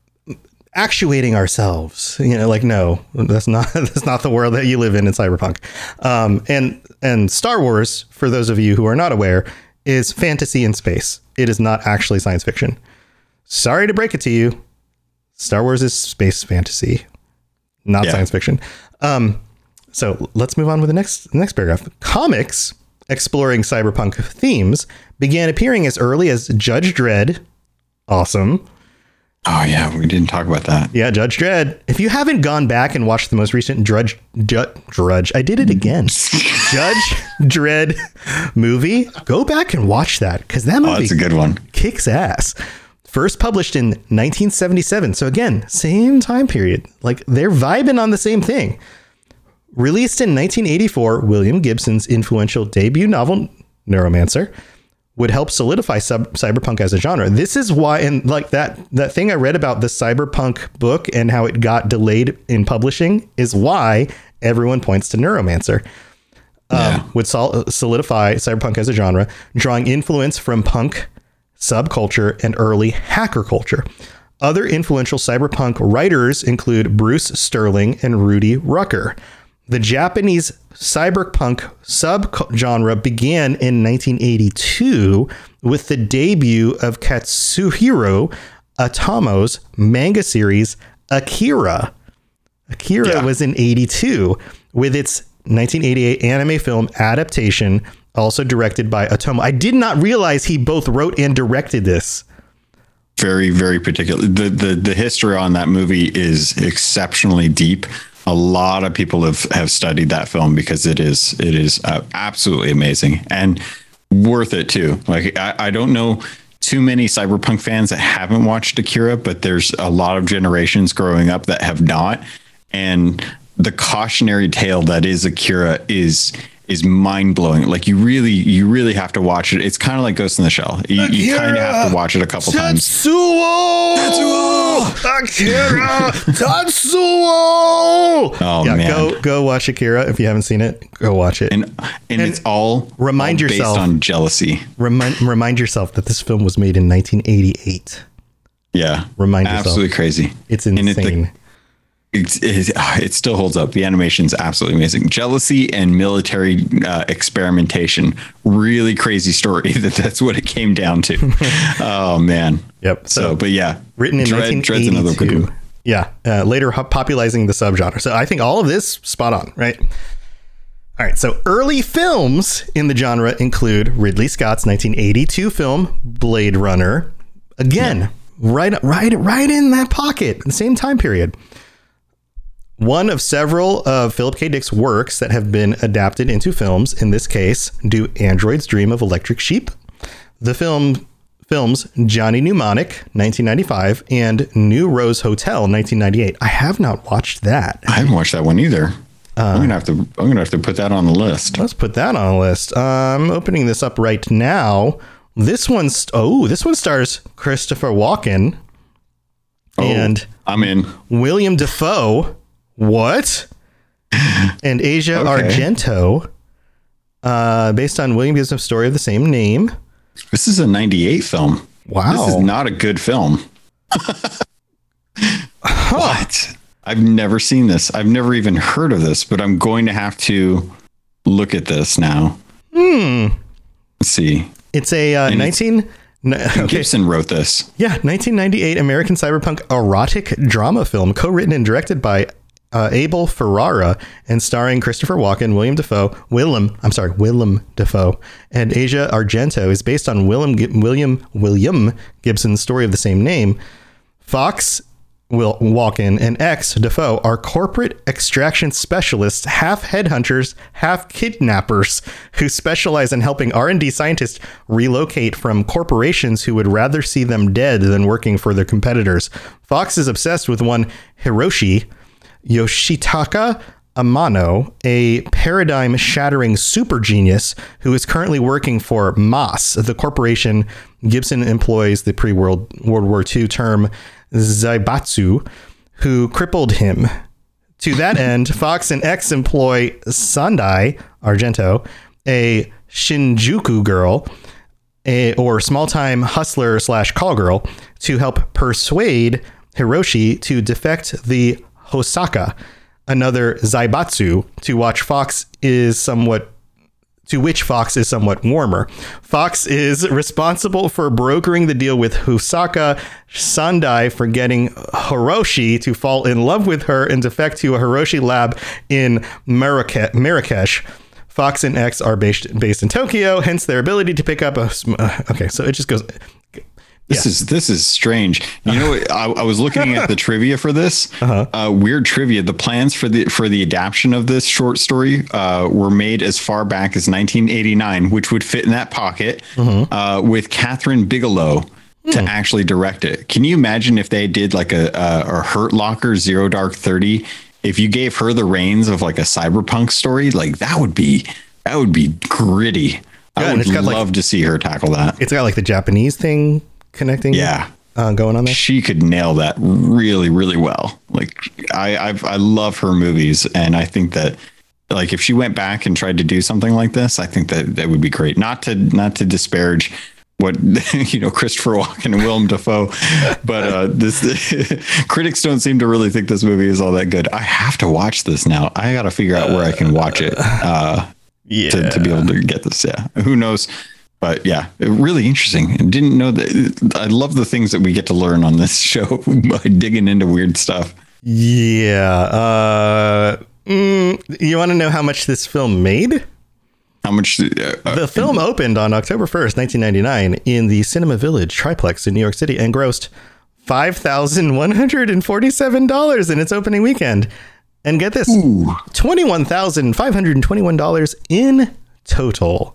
actuating ourselves. You know, like no, that's not that's not the world that you live in in cyberpunk. Um, and and Star Wars, for those of you who are not aware, is fantasy in space. It is not actually science fiction. Sorry to break it to you. Star Wars is space fantasy, not Yeah. science fiction. Um, so let's move on with the next next paragraph. Comics exploring cyberpunk themes began appearing as early as Judge Dredd. Awesome. Oh yeah, we didn't talk about that. Yeah, Judge Dredd. If you haven't gone back and watched the most recent Drudge, Ju- Drudge, I did it again. Judge Dredd movie, go back and watch that, because that Oh, movie that's a good one. kicks ass. First published in nineteen seventy-seven. So again, same time period. Like they're vibing on the same thing. Released in nineteen eighty-four, William Gibson's influential debut novel, Neuromancer, would help solidify sub- cyberpunk as a genre. This is why, and like that that thing I read about the cyberpunk book and how it got delayed in publishing is why everyone points to Neuromancer. Um, Yeah. Would sol- solidify cyberpunk as a genre, drawing influence from punk subculture and early hacker culture. Other influential cyberpunk writers include Bruce Sterling and Rudy Rucker. The Japanese cyberpunk subgenre began in nineteen eighty-two with the debut of Katsuhiro Otomo's manga series Akira. Akira Yeah. was in eighty-two with its nineteen eighty-eight anime film adaptation, also directed by Otomo. I did not realize he both wrote and directed this. Very, very particular. The, the the history on that movie is exceptionally deep. A lot of people have, have studied that film because it is it is uh, absolutely amazing and worth it too. Like I, I don't know too many cyberpunk fans that haven't watched Akira, but there's a lot of generations growing up that have not. And the cautionary tale that is Akira is is mind blowing. Like you really, you really have to watch it. It's kind of like Ghost in the Shell. You, you kind of have to watch it a couple times. Tetsuo! Tetsuo! Akira! Tetsuo! Oh yeah, man. go go watch Akira if you haven't seen it. Go watch it. And, and And it's all remind all yourself- based on jealousy. Remind remind yourself that this film was made in nineteen eighty-eight. Yeah, Remind yourself. absolutely crazy. It's And it- insane. the- It's, it, it still holds up. The animation's absolutely amazing. Jealousy and military uh, experimentation. Really crazy story. That that's what it came down to. Oh man. Yep. So, but yeah, Written in Dread- Dread's another good nineteen eighty-two. one. Yeah. Uh, later hu- popularizing the subgenre. So I think all of this spot on, right? All right. So early films in the genre include Ridley Scott's nineteen eighty-two film Blade Runner. Again, right, right, right in that pocket, the same time period. one of several of Philip K. Dick's works that have been adapted into films. In this case, Do Androids Dream of Electric Sheep? The film films Johnny Mnemonic, nineteen ninety-five, and New Rose Hotel, nineteen ninety-eight. I have not watched that. I haven't watched that one either. Uh, I'm gonna have to. I'm gonna have to put that on the list. Let's put that on the list. I'm opening this up right now. This one's oh, this one stars Christopher Walken oh, and I'm in. William Dafoe. What? And Asia Okay. Argento, uh, based on William Gibson's story of the same name. This is a ninety-eight film. Wow. This is not a good film. What? I've never seen this. I've never even heard of this, but I'm going to have to look at this now. Hmm. Let's see. It's a uh, And it's- nineteen. Okay. Gibson wrote this. Yeah, nineteen ninety-eight American cyberpunk erotic drama film, co-written and directed by uh, Abel Ferrara and starring Christopher Walken, William Dafoe, Willem, I'm sorry, Willem Dafoe, and Asia Argento, is based on Willem, William William Gibson's story of the same name. Fox, Will Walken, and X Dafoe are corporate extraction specialists, half headhunters, half kidnappers, who specialize in helping R and D scientists relocate from corporations who would rather see them dead than working for their competitors. Fox is obsessed with one Hiroshi Yoshitaka Amano, a paradigm-shattering super genius who is currently working for M O S, the corporation Gibson employs the pre-World World War Two term Zaibatsu, who crippled him. To that end, Fox and X employ Sandai Argento, a Shinjuku girl, a, or small-time hustler slash call girl, to help persuade Hiroshi to defect the Hosaka, another Zaibatsu, to watch Fox is somewhat to which Fox is somewhat warmer. Fox is responsible for brokering the deal with Hosaka Sandai for getting Hiroshi to fall in love with her and defect to a Hiroshi lab in Marrakesh. Marrakesh. Fox and X are based based in Tokyo, hence their ability to pick up a. Uh, okay, so it just goes. This yeah. is this is strange. You know, I, I was looking at the trivia for this. Uh-huh. Uh, weird trivia. The plans for the for the adaptation of this short story uh, were made as far back as nineteen eighty-nine, which would fit in that pocket, mm-hmm. uh, with Catherine Bigelow mm. to actually direct it. Can you imagine if they did like a, a, a Hurt Locker Zero Dark Thirty? If you gave her the reins of like a cyberpunk story, like that would be that would be gritty. I yeah, would love like, to see her tackle that. It's got like the Japanese thing connecting, yeah, uh, going on there. She could nail that really, really well. Like I, I've, I love her movies, and I think that like if she went back and tried to do something like this, I think that that would be great. Not to, not to disparage what you know, Christopher Walken and Willem Dafoe, but uh, this critics don't seem to really think this movie is all that good. I have to watch this now. I got to figure out where I can watch it uh, yeah. to, to be able to get this. Yeah, who knows. But yeah, really interesting. I didn't know that. I love the things that we get to learn on this show by digging into weird stuff. Yeah. Uh, mm, you want to know how much this film made? How much? Uh, the film opened on October first, nineteen ninety-nine in the Cinema Village Triplex in New York City and grossed five thousand one hundred forty-seven dollars in its opening weekend. And get this, Ooh. twenty-one thousand five hundred twenty-one dollars in total.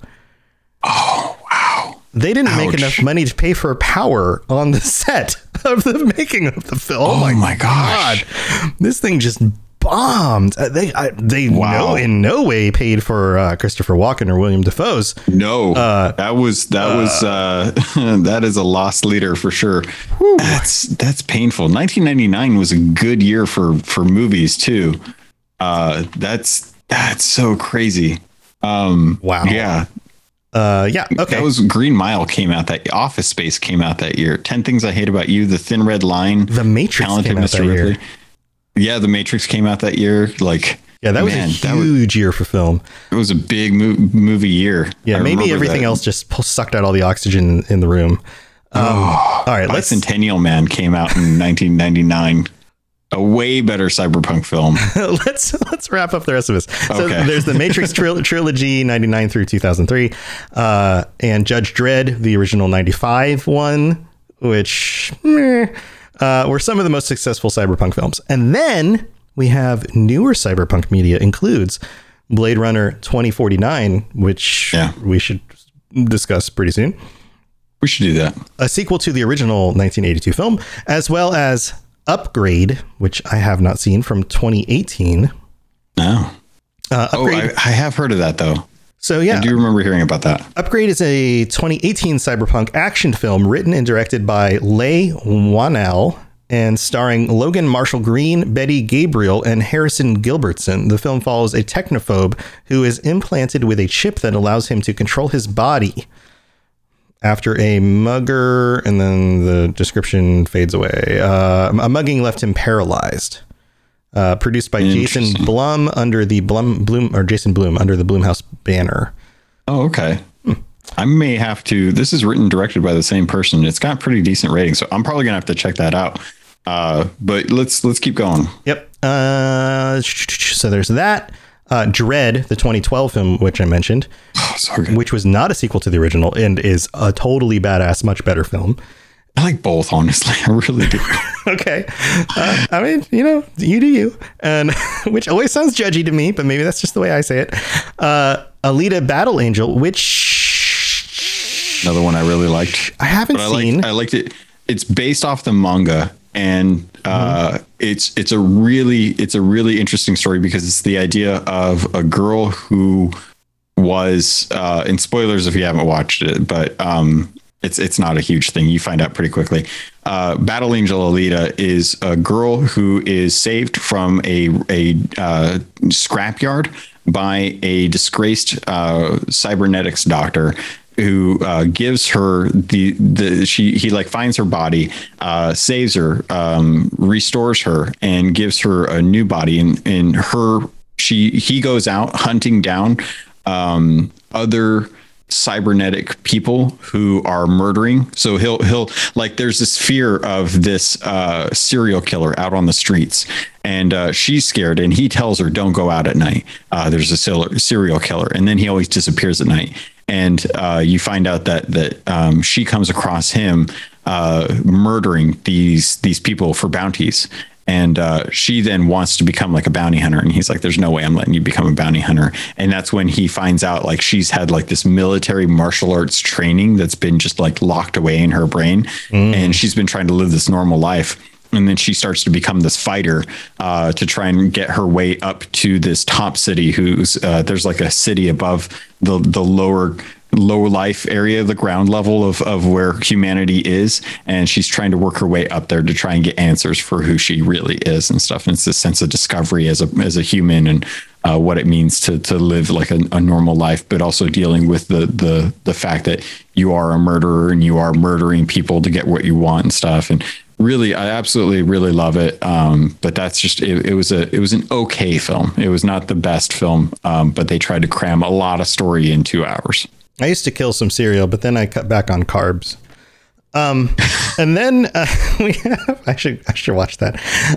Oh, wow. They didn't Ouch. make enough money to pay for power on the set of the making of the film. Oh, my, my gosh. God. This thing just bombed. Uh, they I, they wow. no, in no way paid for uh, Christopher Walken or William Dafoe's. No, uh, that was that uh, was uh, that is a lost leader for sure. Whew. That's that's painful. nineteen ninety-nine was a good year for for movies, too. Uh, that's that's so crazy. Um, wow. Yeah. Uh, yeah. Okay. That was Green Mile came out that Office Space came out that year. ten Things I Hate About You, The Thin Red Line, The Matrix came out Mister that Ripley. year. Yeah, The Matrix came out that year. Like, yeah, that man, was a huge was, year for film. It was a big mo- movie year. Yeah, I maybe everything that. else just sucked out all the oxygen in the room. Um, oh, all right, let's. Bicentennial Man came out in nineteen ninety-nine. A way better cyberpunk film. let's let's wrap up the rest of this. So okay. There's the Matrix tril- trilogy, ninety-nine through two thousand three, uh, and Judge Dredd, the original ninety-five one, which meh, uh, were some of the most successful cyberpunk films. And then we have newer cyberpunk media includes Blade Runner twenty forty-nine, which yeah. we should discuss pretty soon. We should do that. A sequel to the original nineteen eighty-two film, as well as Upgrade, which I have not seen, from twenty eighteen. No. Uh, Upgrade. Oh, I, I have heard of that, though. So, yeah. I do remember hearing about that. Upgrade is a twenty eighteen cyberpunk action film written and directed by Leigh Whannell and starring Logan Marshall Green, Betty Gabriel, and Harrison Gilbertson. The film follows a technophobe who is implanted with a chip that allows him to control his body after a mugger, and then the description fades away. Uh, a mugging left him paralyzed. Uh, produced by Jason Blum under the Blum Bloom or Jason Blum under the Blumhouse banner. Oh, okay. Hmm. I may have to. This is written and directed by the same person. It's got pretty decent ratings, so I'm probably gonna have to check that out. Uh, but let's let's keep going. Yep. Uh, so there's that. Uh, Dread, the twenty twelve film, which I mentioned, oh, so good. Which was not a sequel to the original and is a totally badass, much better film. I like both, honestly. I really do. Okay. Uh, I mean, you know, you do you. And which always sounds judgy to me, but maybe that's just the way I say it. Uh, Alita Battle Angel, which another one I really liked. I haven't but I seen. Liked, I liked it. It's based off the manga, and uh, mm-hmm. it's it's a really it's a really interesting story because it's the idea of a girl who was uh, and spoilers if you haven't watched it, but um, It's it's not a huge thing. You find out pretty quickly. Uh, Battle Angel Alita is a girl who is saved from a a uh, scrapyard by a disgraced uh, cybernetics doctor who uh, gives her the the she he like finds her body, uh, saves her, um, restores her, and gives her a new body. And in her she he goes out hunting down um, other cybernetic people who are murdering. So he'll he'll like there's this fear of this uh serial killer out on the streets, and uh she's scared, and he tells her don't go out at night. Uh there's a serial killer, and then he always disappears at night, and uh you find out that that um she comes across him uh murdering these these people for bounties. And uh, she then wants to become like a bounty hunter. And he's like, there's no way I'm letting you become a bounty hunter. And that's when he finds out like she's had like this military martial arts training that's been just like locked away in her brain. Mm. And she's been trying to live this normal life. And then she starts to become this fighter uh, to try and get her way up to this top city who's uh, there's like a city above the, the lower low life area, the ground level of, of where humanity is. And she's trying to work her way up there to try and get answers for who she really is and stuff. And it's this sense of discovery as a, as a human, and uh, what it means to, to live like a, a normal life, but also dealing with the, the, the fact that you are a murderer and you are murdering people to get what you want and stuff. And really, I absolutely really love it. Um, but that's just, it, it was a, it was an okay film. It was not the best film, um, but they tried to cram a lot of story in two hours. I used to kill some cereal, but then I cut back on carbs. Um, and then uh, we have, I should, I should watch that.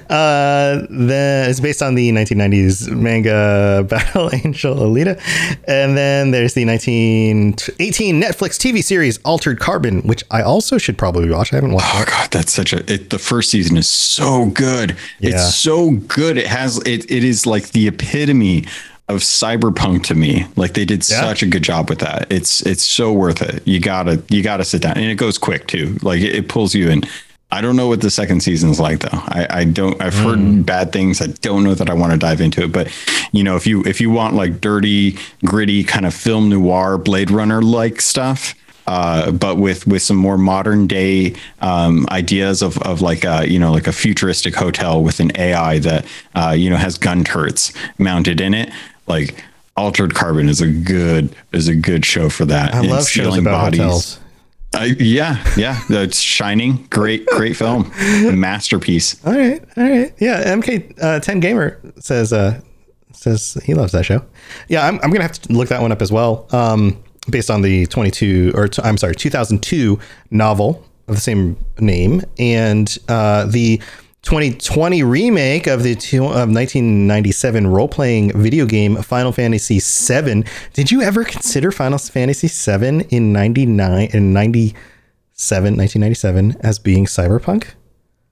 Uh, the, it's based on the nineteen nineties manga Battle Angel Alita. And then there's the nineteen eighteen Netflix T V series Altered Carbon, which I also should probably watch. I haven't watched Oh that. God, that's such a, it, the first season is so good. Yeah. It's so good. It has, it, it is like the epitome of cyberpunk to me. Like they did yeah. such a good job with that. It's it's so worth it. You gotta you gotta sit down, and it goes quick too. Like it, it pulls you in. I don't know what the second season's like though. I, I don't. I've heard mm. bad things. I don't know that I want to dive into it. But you know, if you if you want like dirty, gritty kind of film noir, Blade Runner like stuff. Uh, but with with some more modern day um, ideas of of like a, you know, like a futuristic hotel with an A I that uh, you know has gun turrets mounted in it. Like Altered Carbon is a good is a good show for that. I and love shows about bodies. Hotels. I, yeah, yeah, it's Shining, great, great film, masterpiece. All right, all right, yeah. M K uh, ten Gamer says uh, says he loves that show. Yeah, I'm I'm gonna have to look that one up as well. Um, based on the twenty-two or t- I'm sorry, two thousand two novel of the same name, and uh, the twenty twenty remake of the two, of nineteen ninety-seven role-playing video game Final Fantasy seven. Did you ever consider Final Fantasy seven in ninety-nine in ninety-seven, nineteen ninety-seven as being cyberpunk?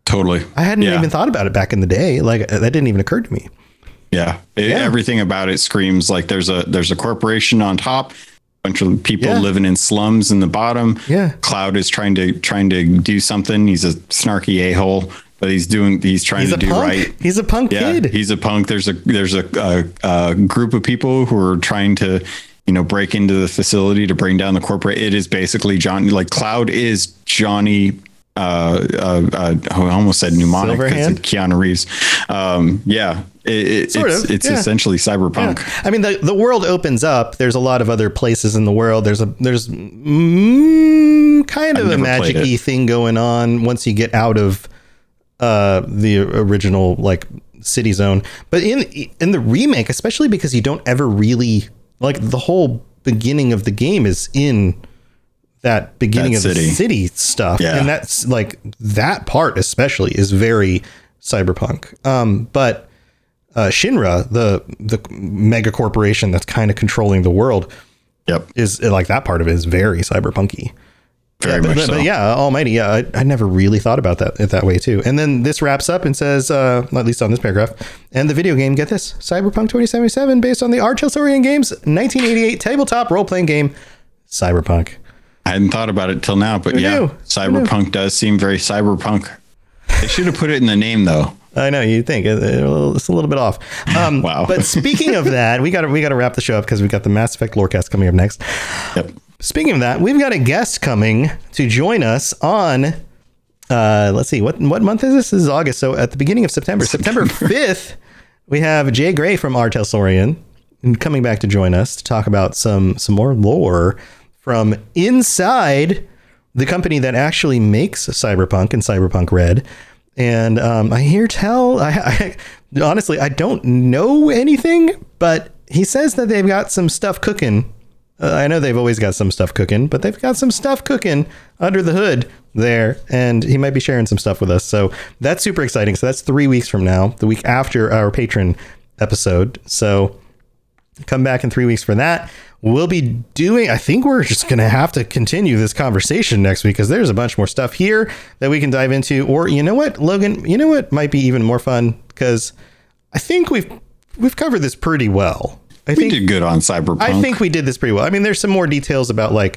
Totally. I hadn't Yeah. even thought about it back in the day. Like that didn't even occur to me. Yeah. It- Yeah. Everything about it screams like there's a there's a corporation on top, a bunch of people Yeah. living in slums in the bottom. Yeah. Cloud is trying to trying to do something. He's a snarky a-hole, but he's doing he's trying He's to a do punk. right. He's a punk Yeah, kid. he's a punk. There's a there's a, a, a group of people who are trying to, you know, break into the facility to bring down the corporate. It is basically Johnny. Like Cloud is Johnny. Uh, uh, uh I almost said mnemonic because Silverhand? of Keanu Reeves. Um, yeah, it, it, Sort it's of, it's yeah. essentially cyberpunk. Yeah. I mean, the, the world opens up. There's a lot of other places in the world. There's a there's mm, kind of I've a never played magic-y it. thing going on once you get out of uh, the original like city zone. But in in the remake, especially because you don't ever really like the whole beginning of the game is in that beginning That of city. the city stuff, Yeah. and that's like that part especially is very cyberpunk. Um, but uh, Shinra, the the mega corporation that's kind of controlling the world, Yep, is like that part of it is very cyberpunky. very Yeah, but, much but, so. but yeah, Almighty. Yeah, I, I never really thought about that it that way too. And then this wraps up and says, uh, at least on this paragraph, and the video game, get this, Cyberpunk twenty seventy-seven, based on the R. Chelsorian Games nineteen eighty-eight tabletop role playing game, Cyberpunk. I hadn't thought about it till now, but Who yeah, knew? cyberpunk does seem very cyberpunk. They should have put it in the name though. I know you think it- it- it's a little bit off. Um, Wow. But speaking of that, we got to we got to wrap the show up because we got the Mass Effect Lorecast coming up next. Yep. Speaking of that, we've got a guest coming to join us on. Uh, let's see, what what month is this? This is August, so at the beginning of September, September fifth, we have Jay Gray from R. Telsorian coming back to join us to talk about some some more lore from inside the company that actually makes Cyberpunk and Cyberpunk Red. And um, I hear tell, I, I honestly, I don't know anything, but he says that they've got some stuff cooking. Uh, I know they've always got some stuff cooking, but they've got some stuff cooking under the hood there, and he might be sharing some stuff with us. So that's super exciting. So that's three weeks from now, the week after our patron episode. So come back in three weeks for that. We'll be doing, I think we're just going to have to continue this conversation next week because there's a bunch more stuff here that we can dive into. Or you know what, Logan, you know what might be even more fun, because I think we've we've covered this pretty well. I We think did good on cyberpunk. I think we did this pretty well. I mean, there's some more details about like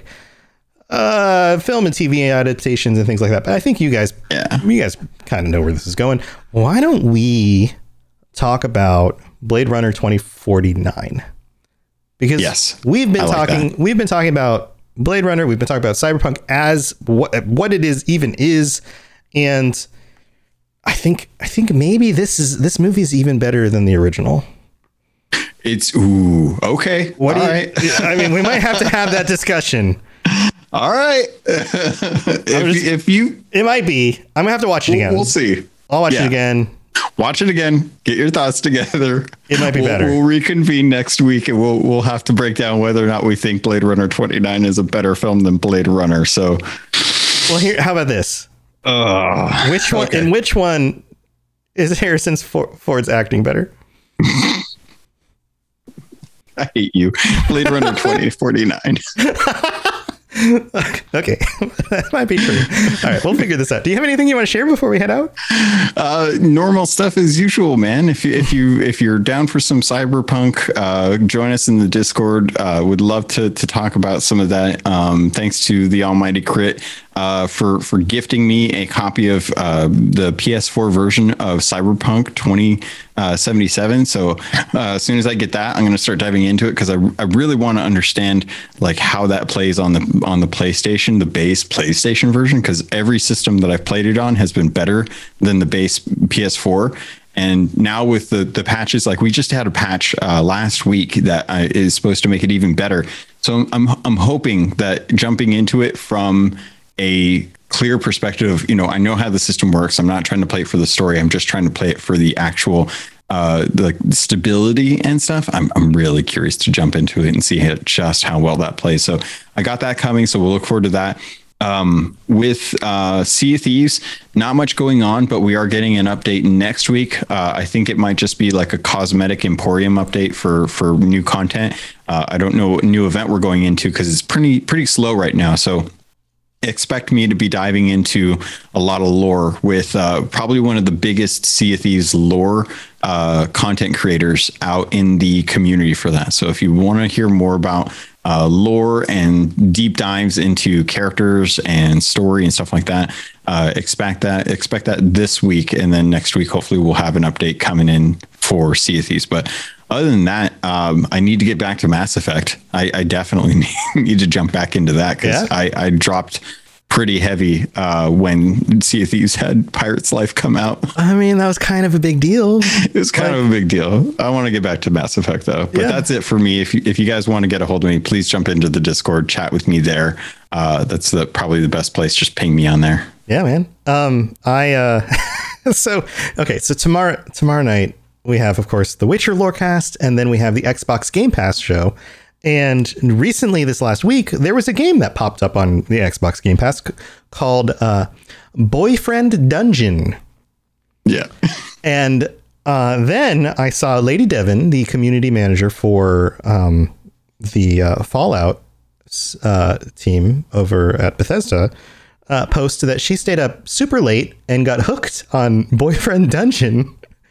uh, film and T V adaptations and things like that. But I think you guys, Yeah. you guys kind of know where this is going. Why don't we talk about Blade Runner twenty forty-nine? Because Yes, we've been I like talking, that. we've been talking about Blade Runner. We've been talking about Cyberpunk as what what it is even is, and I think I think maybe this is this movie is even better than the original. It's ooh okay. What All do you, right. I mean, we might have to have that discussion. All right. if, just- you- if you, It might be. I'm gonna have to watch it we'll, again. we'll see. I'll watch Yeah. it again. Watch it again. Get your thoughts together. It might be we'll, better. We'll reconvene next week, and we'll we'll have to break down whether or not we think Blade Runner twenty-nine is a better film than Blade Runner. So, Well, here. How about this? uh, Which one? okay. In which one is Harrison For- Ford's acting better? I hate you. Blade Runner twenty forty-nine. Okay, that might be true. All right, we'll figure this out. Do you have anything you want to share before we head out? Uh, normal stuff as usual, man. If you if you if you're down for some cyberpunk, uh, join us in the Discord. Uh, would love to to talk about some of that. Um, thanks to the Almighty Crit uh, for for gifting me a copy of uh, the P S four version of Cyberpunk twenty seventy-seven. So uh, as soon as I get that, I'm going to start diving into it because I I really want to understand like how that plays on the on the PlayStation, the base PlayStation version, because every system that I've played it on has been better than the base P S four. And now with the the patches, like we just had a patch uh, last week that uh, is supposed to make it even better. So I'm I'm hoping that jumping into it from a clear perspective of, you know, I know how the system works. I'm not trying to play it for the story. I'm just trying to play it for the actual uh the stability and stuff. I'm I'm really curious to jump into it and see how, just how well that plays. So I got that coming. So we'll look forward to that. Um, with uh, Sea of Thieves, not much going on, but we are getting an update next week. Uh, I think it might just be like a cosmetic emporium update for for new content. Uh, I don't know what new event we're going into because it's pretty pretty slow right now. So expect me to be diving into a lot of lore with uh, probably one of the biggest Sea of Thieves lore uh, content creators out in the community for that. So if you want to hear more about uh, lore and deep dives into characters and story and stuff like that, uh, expect that expect that this week, and then next week hopefully we'll have an update coming in for Sea of Thieves. But other than that, um, I need to get back to Mass Effect. I, I definitely need, need to jump back into that because yeah. I, I dropped pretty heavy uh, when Sea of Thieves had Pirate's Life come out. I mean, that was kind of a big deal. It was kind like, of a big deal. I want to get back to Mass Effect though. But yeah. that's it for me. If you, if you guys want to get a hold of me, please jump into the Discord, chat with me there. Uh, that's the, probably the best place. Just ping me on there. Yeah, man. Um, I uh, so okay. So tomorrow, tomorrow night. We have, of course, the Witcher Lorecast, and then we have the Xbox Game Pass show. And recently, this last week, there was a game that popped up on the Xbox Game Pass c- called uh, Boyfriend Dungeon. Yeah. And uh, then I saw Lady Devon, the community manager for um, the uh, Fallout uh, team over at Bethesda, uh, post that she stayed up super late and got hooked on Boyfriend Dungeon.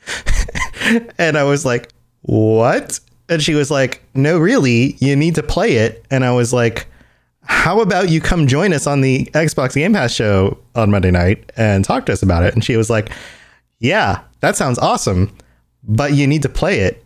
And I was like, what? And she was like, no, really, you need to play it. And I was like, how about you come join us on the Xbox Game Pass show on Monday night and talk to us about it? And she was like, yeah, that sounds awesome, but you need to play it.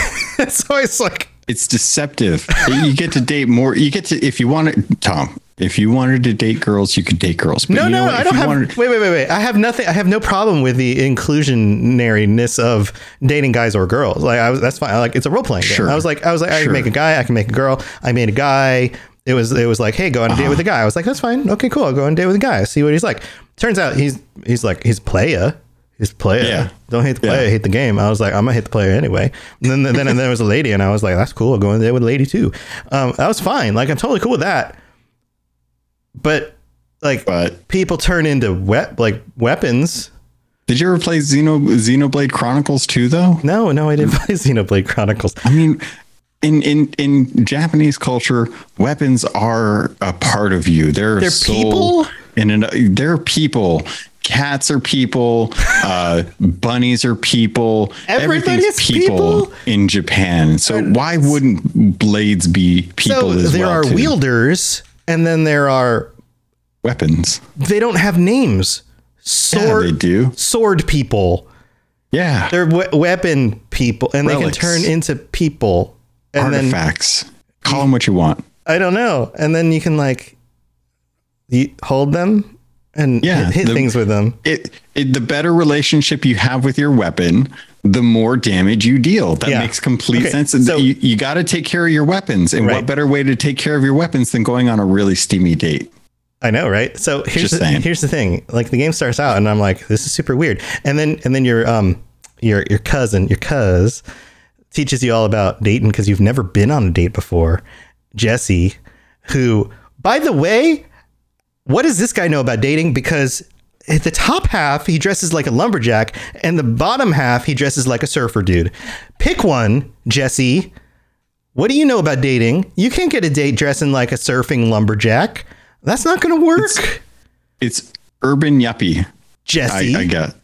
So it's like, it's deceptive. You get to date more. You get to, if you want to, Tom, if you wanted to date girls, you could date girls. But no, you know no, what? I don't have. Wanted, wait, wait, wait, wait. I have nothing. I have no problem with the inclusionariness of dating guys or girls. Like I was, that's fine. Like it's a role playing game. Sure. I was like, I was like, I sure. can make a guy. I can make a girl. I made a guy. It was, it was like, hey, go on a date uh-huh. with a guy. I was like, that's fine. Okay, cool. I'll go on a date with a guy. See what he's like. Turns out he's, he's like, he's playa. He's playa. Yeah. Don't hate the player. Yeah. Hate the game. I was like, I'm gonna hit the player anyway. And then, then, and then there was a lady, and I was like, that's cool. I'll go in there with a lady too. Um, that was fine. Like I'm totally cool with that. But like, but people turn into wet like weapons. Did you ever play Xeno Xenoblade Chronicles two though? No, no, I didn't play Xenoblade Chronicles. I mean, in in in Japanese culture, weapons are a part of you. They're They're people. In an, they're people. Cats are people. Uh, bunnies are people. Everything's people, people in Japan. So why wouldn't blades be people so as there well? There are too? wielders, and then there are weapons. They don't have names. Sword. Yeah, they do. Sword people. Yeah, they're we- weapon people, and Relics. They can turn into people. And artifacts. Then, call them what you want. I don't know. And then you can like you hold them. And yeah, hit, hit the, things with them. It, it the better relationship you have with your weapon, the more damage you deal. That yeah. makes complete okay, sense. So, you you got to take care of your weapons, and right. what better way to take care of your weapons than going on a really steamy date? I know, right? So here's the, here's the thing. Like the game starts out, and I'm like, this is super weird. And then and then your um your your cousin your cuz teaches you all about dating because you've never been on a date before. Jesse, who by the way. What does this guy know about dating? Because at the top half, he dresses like a lumberjack, and the bottom half, he dresses like a surfer dude. Pick one, Jesse. What do you know about dating? You can't get a date dressing like a surfing lumberjack. That's not going to work. It's, it's urban yuppie. Jesse. I, I get.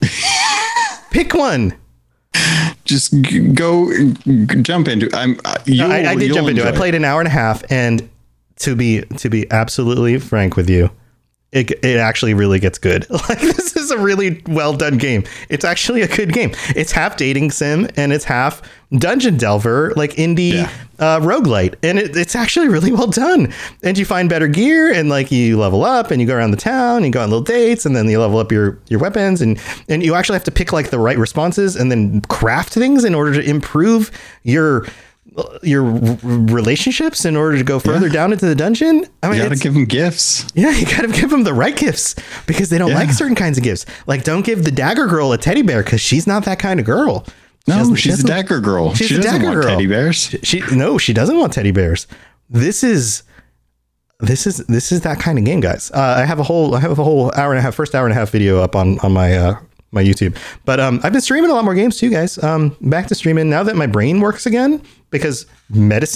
Pick one. Just go jump into it. I'm, no, I, I did jump into it. I played an hour and a half, and To be to be absolutely frank with you, it it actually really gets good. Like this is a really well done game. It's actually a good game. It's half dating sim and it's half dungeon delver, like indie yeah. uh, roguelite, and it, it's actually really well done. And you find better gear, and like you level up, and you go around the town, and you go on little dates, and then you level up your your weapons, and and you actually have to pick like the right responses, and then craft things in order to improve your. your relationships in order to go further yeah. down into the dungeon. I mean, you gotta give them gifts. Yeah, you gotta give them the right gifts because they don't yeah. like certain kinds of gifts. Like, don't give the dagger girl a teddy bear because she's not that kind of girl. No, she she's a dagger girl. She's she doesn't want girl. teddy bears. She, she no, she doesn't want teddy bears. This is this is this is that kind of game, guys. Uh, I have a whole I have a whole hour and a half, first hour and a half video up on on my. Uh, my YouTube, but um I've been streaming a lot more games too, guys. Um back to streaming now that my brain works again because medicine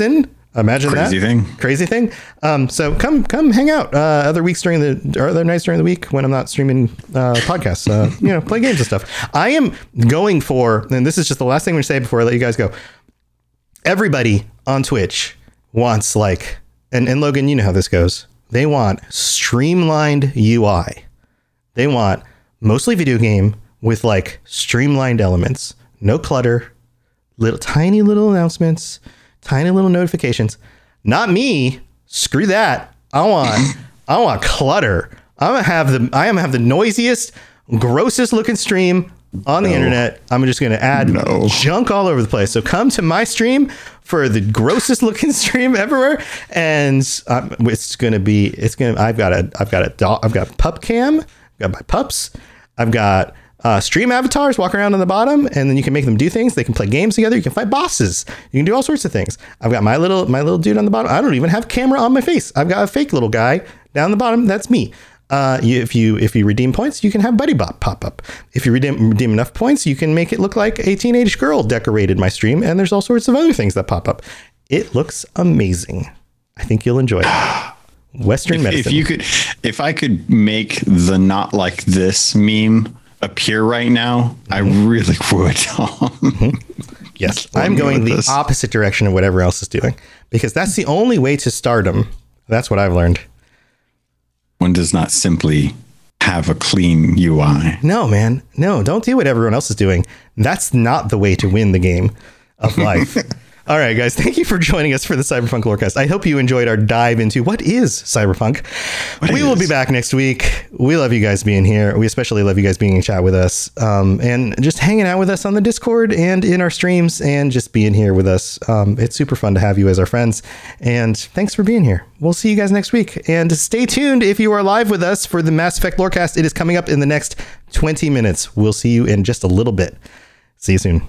Imagine Crazy that thing. crazy thing. Um, so come come hang out uh, other weeks during the or other nights during the week when I'm not streaming uh, podcasts. Uh, you know, play games and stuff. I am going for, and this is just the last thing I'm going to say before I let you guys go. Everybody on Twitch wants like, and, and Logan, you know how this goes. They want streamlined U I. They want mostly video game with like streamlined elements, no clutter, little tiny little announcements. Tiny little notifications. Not me. Screw that. I want I want clutter. I'm gonna have the I am gonna have the noisiest, grossest looking stream on the No. internet. I'm just gonna add No. junk all over the place. So come to my stream for the grossest looking stream everywhere, and um, it's gonna be it's gonna I've got a I've got a dog, I've got pup cam. I've got my pups. I've got Uh, stream avatars walk around on the bottom, and then you can make them do things. They can play games together. You can fight bosses. You can do all sorts of things. I've got my little my little dude on the bottom. I don't even have camera on my face. I've got a fake little guy down the bottom. That's me. Uh, you, if you if you redeem points, you can have Buddy Bot pop up. If you redeem redeem enough points, you can make it look like a teenage girl decorated my stream. And there's all sorts of other things that pop up. It looks amazing. I think you'll enjoy it. Western If, medicine. if you could, if I could make the not like this meme appear right now, I really would. Yes, Let I'm me going with the this. opposite direction of whatever else is doing, because that's the only way to stardom. That's what I've learned. One does not simply have a clean U I. No, man. No, don't do what everyone else is doing. That's not the way to win the game of life. All right, guys, thank you for joining us for the Cyberpunk Lorecast. I hope you enjoyed our dive into what is Cyberpunk. What we will is? be back next week. We love you guys being here. We especially love you guys being in chat with us, um, and just hanging out with us on the Discord and in our streams, and just being here with us. Um, it's super fun to have you as our friends, and thanks for being here. We'll see you guys next week, and stay tuned if you are live with us for the Mass Effect Lorecast. It is coming up in the next twenty minutes. We'll see you in just a little bit. See you soon.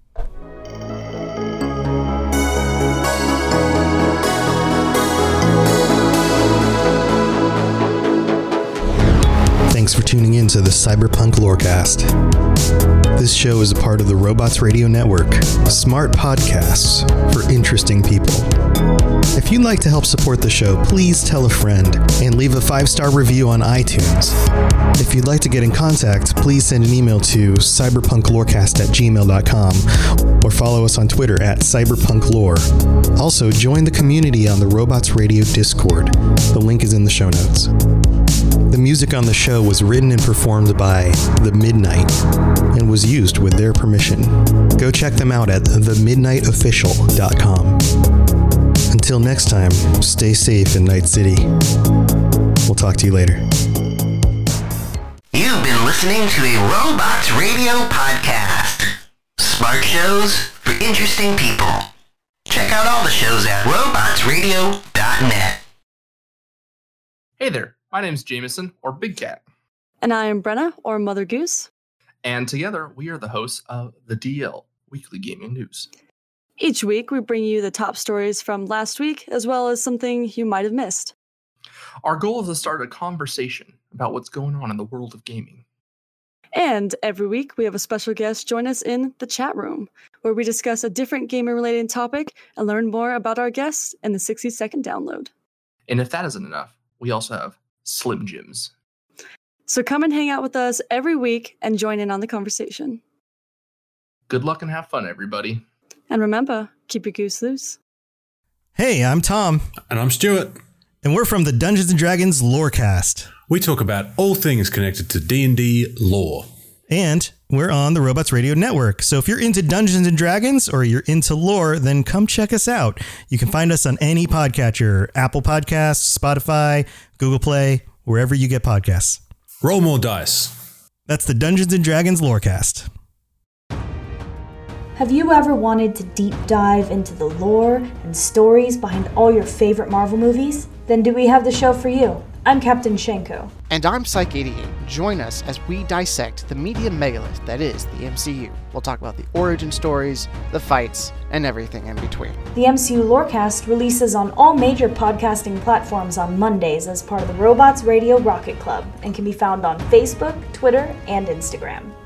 Thanks for tuning in to the Cyberpunk Lorecast. This show is a part of the Robots Radio Network, smart podcasts for interesting people. If you'd like to help support the show, please tell a friend and leave a five-star review on iTunes. If you'd like to get in contact, please send an email to cyberpunklorecast at gmail dot com or follow us on Twitter at cyberpunklore. Also, join the community on the Robots Radio Discord. The link is in the show notes. The music on the show was written and performed by The Midnight and was used with their permission. Go check them out at the midnight official dot com. Until next time, stay safe in Night City. We'll talk to you later. You've been listening to a Robots Radio podcast. Smart shows for interesting people. Check out all the shows at robots radio dot net. Hey there, my name's Jameson, or Big Cat, And I am Brenna, or Mother Goose. and together we are the hosts of the D L, Weekly Gaming News. Each week, we bring you the top stories from last week, as well as something you might have missed. Our goal is to start a conversation about what's going on in the world of gaming. And every week, we have a special guest join us in the chat room, where we discuss a different gaming-related topic and learn more about our guests in the sixty-second download. And if that isn't enough, we also have Slim Jims. So come and hang out with us every week and join in on the conversation. Good luck and have fun, everybody. And remember, keep your goose loose. Hey, I'm Tom, And I'm Stuart. and we're from the Dungeons and Dragons Lorecast. We talk about all things connected to D and D lore. And we're on the Robots Radio Network. So if you're into Dungeons and Dragons or you're into lore, then come check us out. You can find us on any podcatcher, Apple Podcasts, Spotify, Google Play, wherever you get podcasts. Roll more dice. That's the Dungeons and Dragons Lorecast. Have you ever wanted to deep dive into the lore and stories behind all your favorite Marvel movies? Then do we have the show for you. I'm Captain Shenko. And I'm Psych eighty-eight. Join us as we dissect the media megalith that is the M C U. We'll talk about the origin stories, the fights, and everything in between. The M C U Lorecast releases on all major podcasting platforms on Mondays as part of the Robots Radio Rocket Club and can be found on Facebook, Twitter, and Instagram.